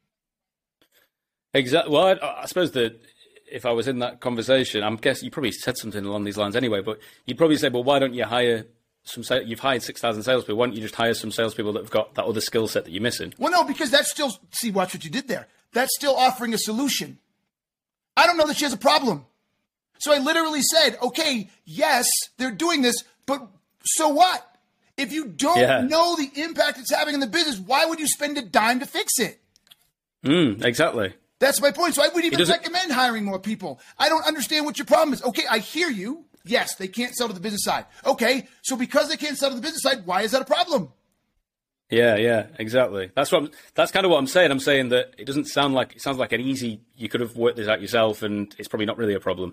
Speaker 1: Exactly. Well, I, I suppose that if I was in that conversation, I'm guessing you probably said something along these lines anyway, but you'd probably say, well, why don't you hire some, you've hired six thousand salespeople, why don't you just hire some salespeople that have got that other skill set that you're missing?
Speaker 2: Well, no, because that's still, see, watch what you did there. That's still offering a solution. I don't know that she has a problem. So I literally said, okay, yes, they're doing this, but so what? If you don't yeah. know the impact it's having in the business, why would you spend a dime to fix it?
Speaker 1: Mm, exactly.
Speaker 2: That's my point. So I would even recommend hiring more people. I don't understand what your problem is. Okay, I hear you. Yes, they can't sell to the business side. Okay, so because they can't sell to the business side, why is that a problem?
Speaker 1: Yeah, yeah, exactly. That's what I'm, that's kind of what I'm saying. I'm saying that it doesn't sound like it sounds like an easy. You could have worked this out yourself, and it's probably not really a problem.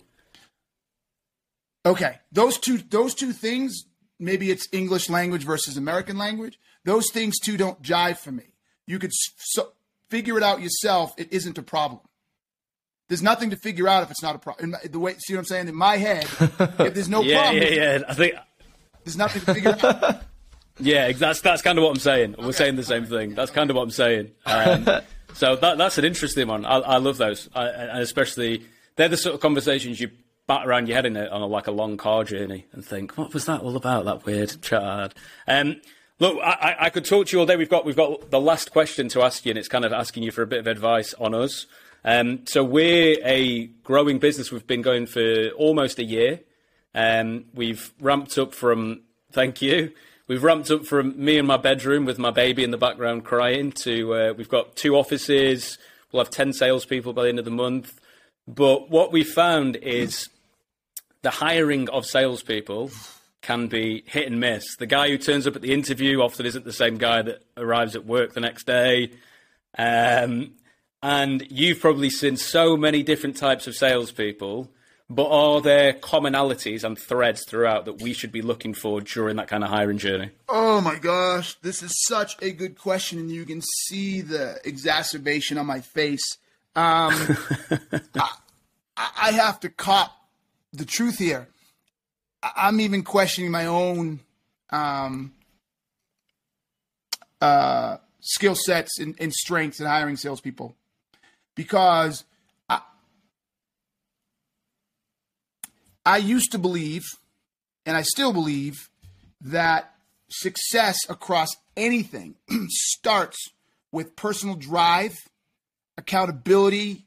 Speaker 2: Okay, those two those two things. Maybe it's English language versus American language. Those things too don't jive for me. You could so, figure it out yourself. It isn't a problem. There's nothing to figure out if it's not a problem. The way, see what I'm saying? In my head, if there's no
Speaker 1: yeah,
Speaker 2: problem,
Speaker 1: yeah, yeah. I think
Speaker 2: there's nothing to figure out.
Speaker 1: Yeah, that's that's kind of what I'm saying. We're okay. saying the same thing. That's kind of what I'm saying. Um, so that that's an interesting one. I, I love those, I, and especially they're the sort of conversations you bat around your head in it on a, like a long car journey and think, what was that all about? That weird chat I had. Um, look, I, I could talk to you all day. We've got we've got the last question to ask you, and it's kind of asking you for a bit of advice on us. Um, so we're a growing business. We've been going for almost a year. Um, we've ramped up from, thank you, we've ramped up from me in my bedroom with my baby in the background crying to uh, we've got two offices. We'll have ten salespeople by the end of the month. But what we found is the hiring of salespeople can be hit and miss. The guy who turns up at the interview often isn't the same guy that arrives at work the next day. Um, and you've probably seen so many different types of salespeople. But are there commonalities and threads throughout that we should be looking for during that kind of hiring journey?
Speaker 2: Oh my gosh, this is such a good question, and you can see the exacerbation on my face. Um, I, I have to cop the truth here. I'm even questioning my own um, uh, skill sets and, and strengths in hiring salespeople, because I, I used to believe, and I still believe, that success across anything starts with personal drive, accountability,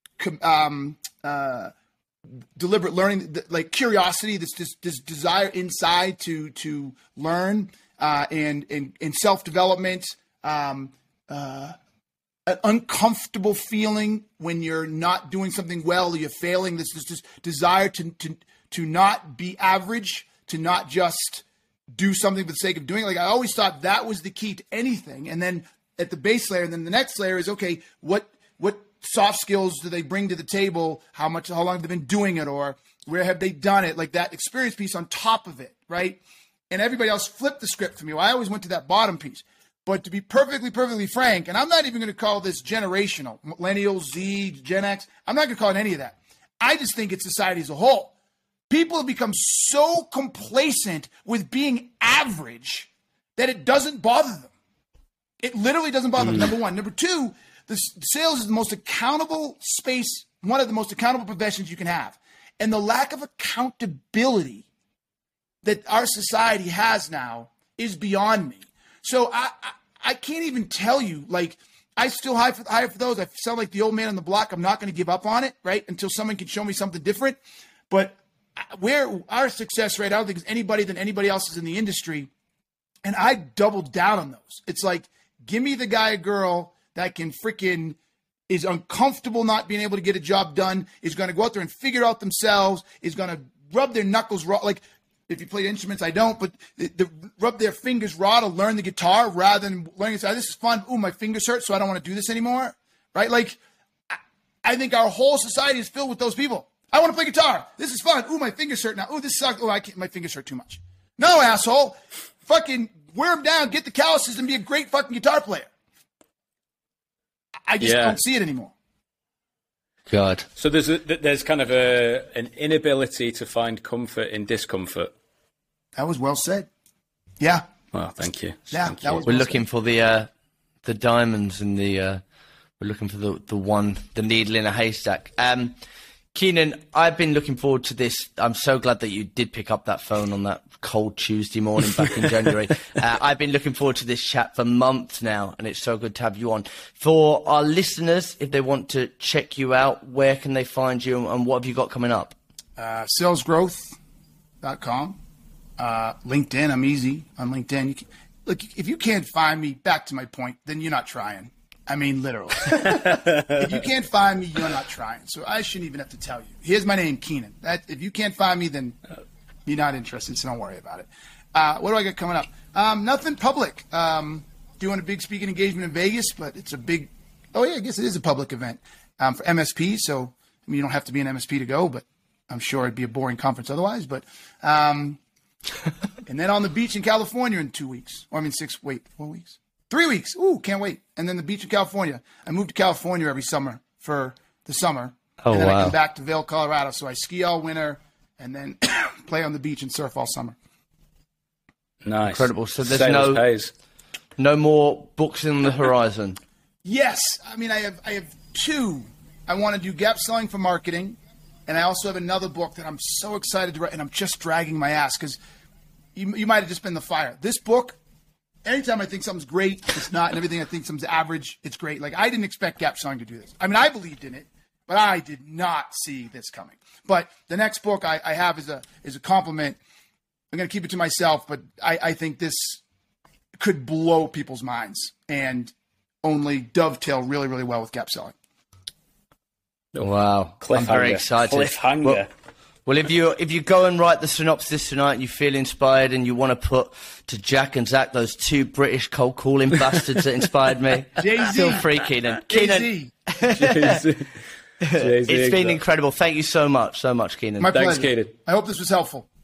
Speaker 2: um, uh, deliberate learning, like curiosity, this, this, this desire inside to to learn, uh, and, and and self-development, um, uh, an uncomfortable feeling when you're not doing something well or you're failing. This is this desire to to to not be average, to not just do something for the sake of doing it. Like, I always thought that was the key to anything. And then at the base layer, and then the next layer is, okay, what what soft skills do they bring to the table? How much, how long have they been doing it, or where have they done it? Like that experience piece on top of it, right? And everybody else flipped the script for me. Well, I always went to that bottom piece. But to be perfectly, perfectly frank, and I'm not even going to call this generational, millennials, Z, Gen X. I'm not going to call it any of that. I just think it's society as a whole. People have become so complacent with being average that it doesn't bother them. It literally doesn't bother them, number one. Number two, the sales is the most accountable space, one of the most accountable professions you can have. And the lack of accountability that our society has now is beyond me. So I, I, I can't even tell you, like, I still hire for, hire for those. I sound like the old man on the block. I'm not going to give up on it, right, until someone can show me something different. But where our success rate, I don't think is anybody than anybody else's in the industry. And I doubled down on those. It's like, give me the guy or girl that can freaking is uncomfortable not being able to get a job done, is going to go out there and figure it out themselves, is going to rub their knuckles raw. Like, if you play instruments, I don't, but the, the, rub their fingers raw to learn the guitar rather than learning, oh, this is fun. Ooh, my fingers hurt, so I don't want to do this anymore, right? Like, I, I think our whole society is filled with those people. I want to play guitar. This is fun. Ooh, my fingers hurt now. Ooh, this sucks. Oh, I can't, my fingers hurt too much. No, asshole. Fucking wear them down, get the calluses, and be a great fucking guitar player. I just yeah. don't see it anymore.
Speaker 3: God.
Speaker 1: So there's a, there's kind of a an inability to find comfort in discomfort.
Speaker 2: That was well said. Yeah.
Speaker 1: Well, thank you.
Speaker 2: Yeah,
Speaker 1: thank
Speaker 2: that
Speaker 1: you.
Speaker 2: was
Speaker 3: We're
Speaker 2: well
Speaker 3: looking
Speaker 2: said.
Speaker 3: for the uh, the diamonds and the uh, we're looking for the the one the needle in a haystack. Um, Keenan, I've been looking forward to this. I'm so glad that you did pick up that phone on that cold Tuesday morning back in January. Uh, I've been looking forward to this chat for months now, and it's so good to have you on. For our listeners, if they want to check you out, where can they find you, and what have you got coming up?
Speaker 2: Uh, sales growth dot com. Uh, LinkedIn, I'm easy on LinkedIn. You can, look, if you can't find me, back to my point, then you're not trying. I mean, literally. If you can't find me, you're not trying. So I shouldn't even have to tell you. Here's my name, Keenan. That, if you can't find me, then you're not interested, so don't worry about it. Uh, what do I got coming up? Um, nothing public. Um, doing a big speaking engagement in Vegas, but it's a big – oh, yeah, I guess it is a public event um, for M S P. So, I mean, you don't have to be an M S P to go, but I'm sure it'd be a boring conference otherwise. But um, – and then on the beach in California in two weeks. Or I mean six – wait, four weeks? Three weeks. Ooh, can't wait. And then the beach in California. I moved to California every summer for the summer.
Speaker 3: Oh,
Speaker 2: and then
Speaker 3: wow.
Speaker 2: I come back to Vail, Colorado. So I ski all winter and then play on the beach and surf all summer.
Speaker 1: Nice.
Speaker 3: Incredible. So there's
Speaker 1: Sailors
Speaker 3: no
Speaker 1: pays.
Speaker 3: no more books in the horizon.
Speaker 2: Yes. I mean, I have I have two. I want to do gap selling for marketing. And I also have another book that I'm so excited to write. And I'm just dragging my ass because you, you might have just been the fire. This book, anytime I think something's great, it's not, and everything I think something's average, it's great. Like, I didn't expect gap selling to do this. I mean, I believed in it, but I did not see this coming. But the next book I, I have is a is a compliment. I'm going to keep it to myself, but I, I think this could blow people's minds and only dovetail really, really well with gap selling.
Speaker 3: Wow.
Speaker 1: Cliffhanger.
Speaker 3: I'm very excited.
Speaker 1: Cliffhanger.
Speaker 3: Well, Well, if you if you go and write the synopsis tonight and you feel inspired and you want to put to Jack and Zach, those two British cold calling bastards that inspired me,
Speaker 2: Jay-Z.
Speaker 3: feel free, Keenan.
Speaker 2: Jay-Z.
Speaker 3: Keenan, It's been incredible. Thank you so much, so much, Keenan.
Speaker 2: My
Speaker 1: Thanks,
Speaker 2: pleasure.
Speaker 1: Keenan.
Speaker 2: I hope this was helpful.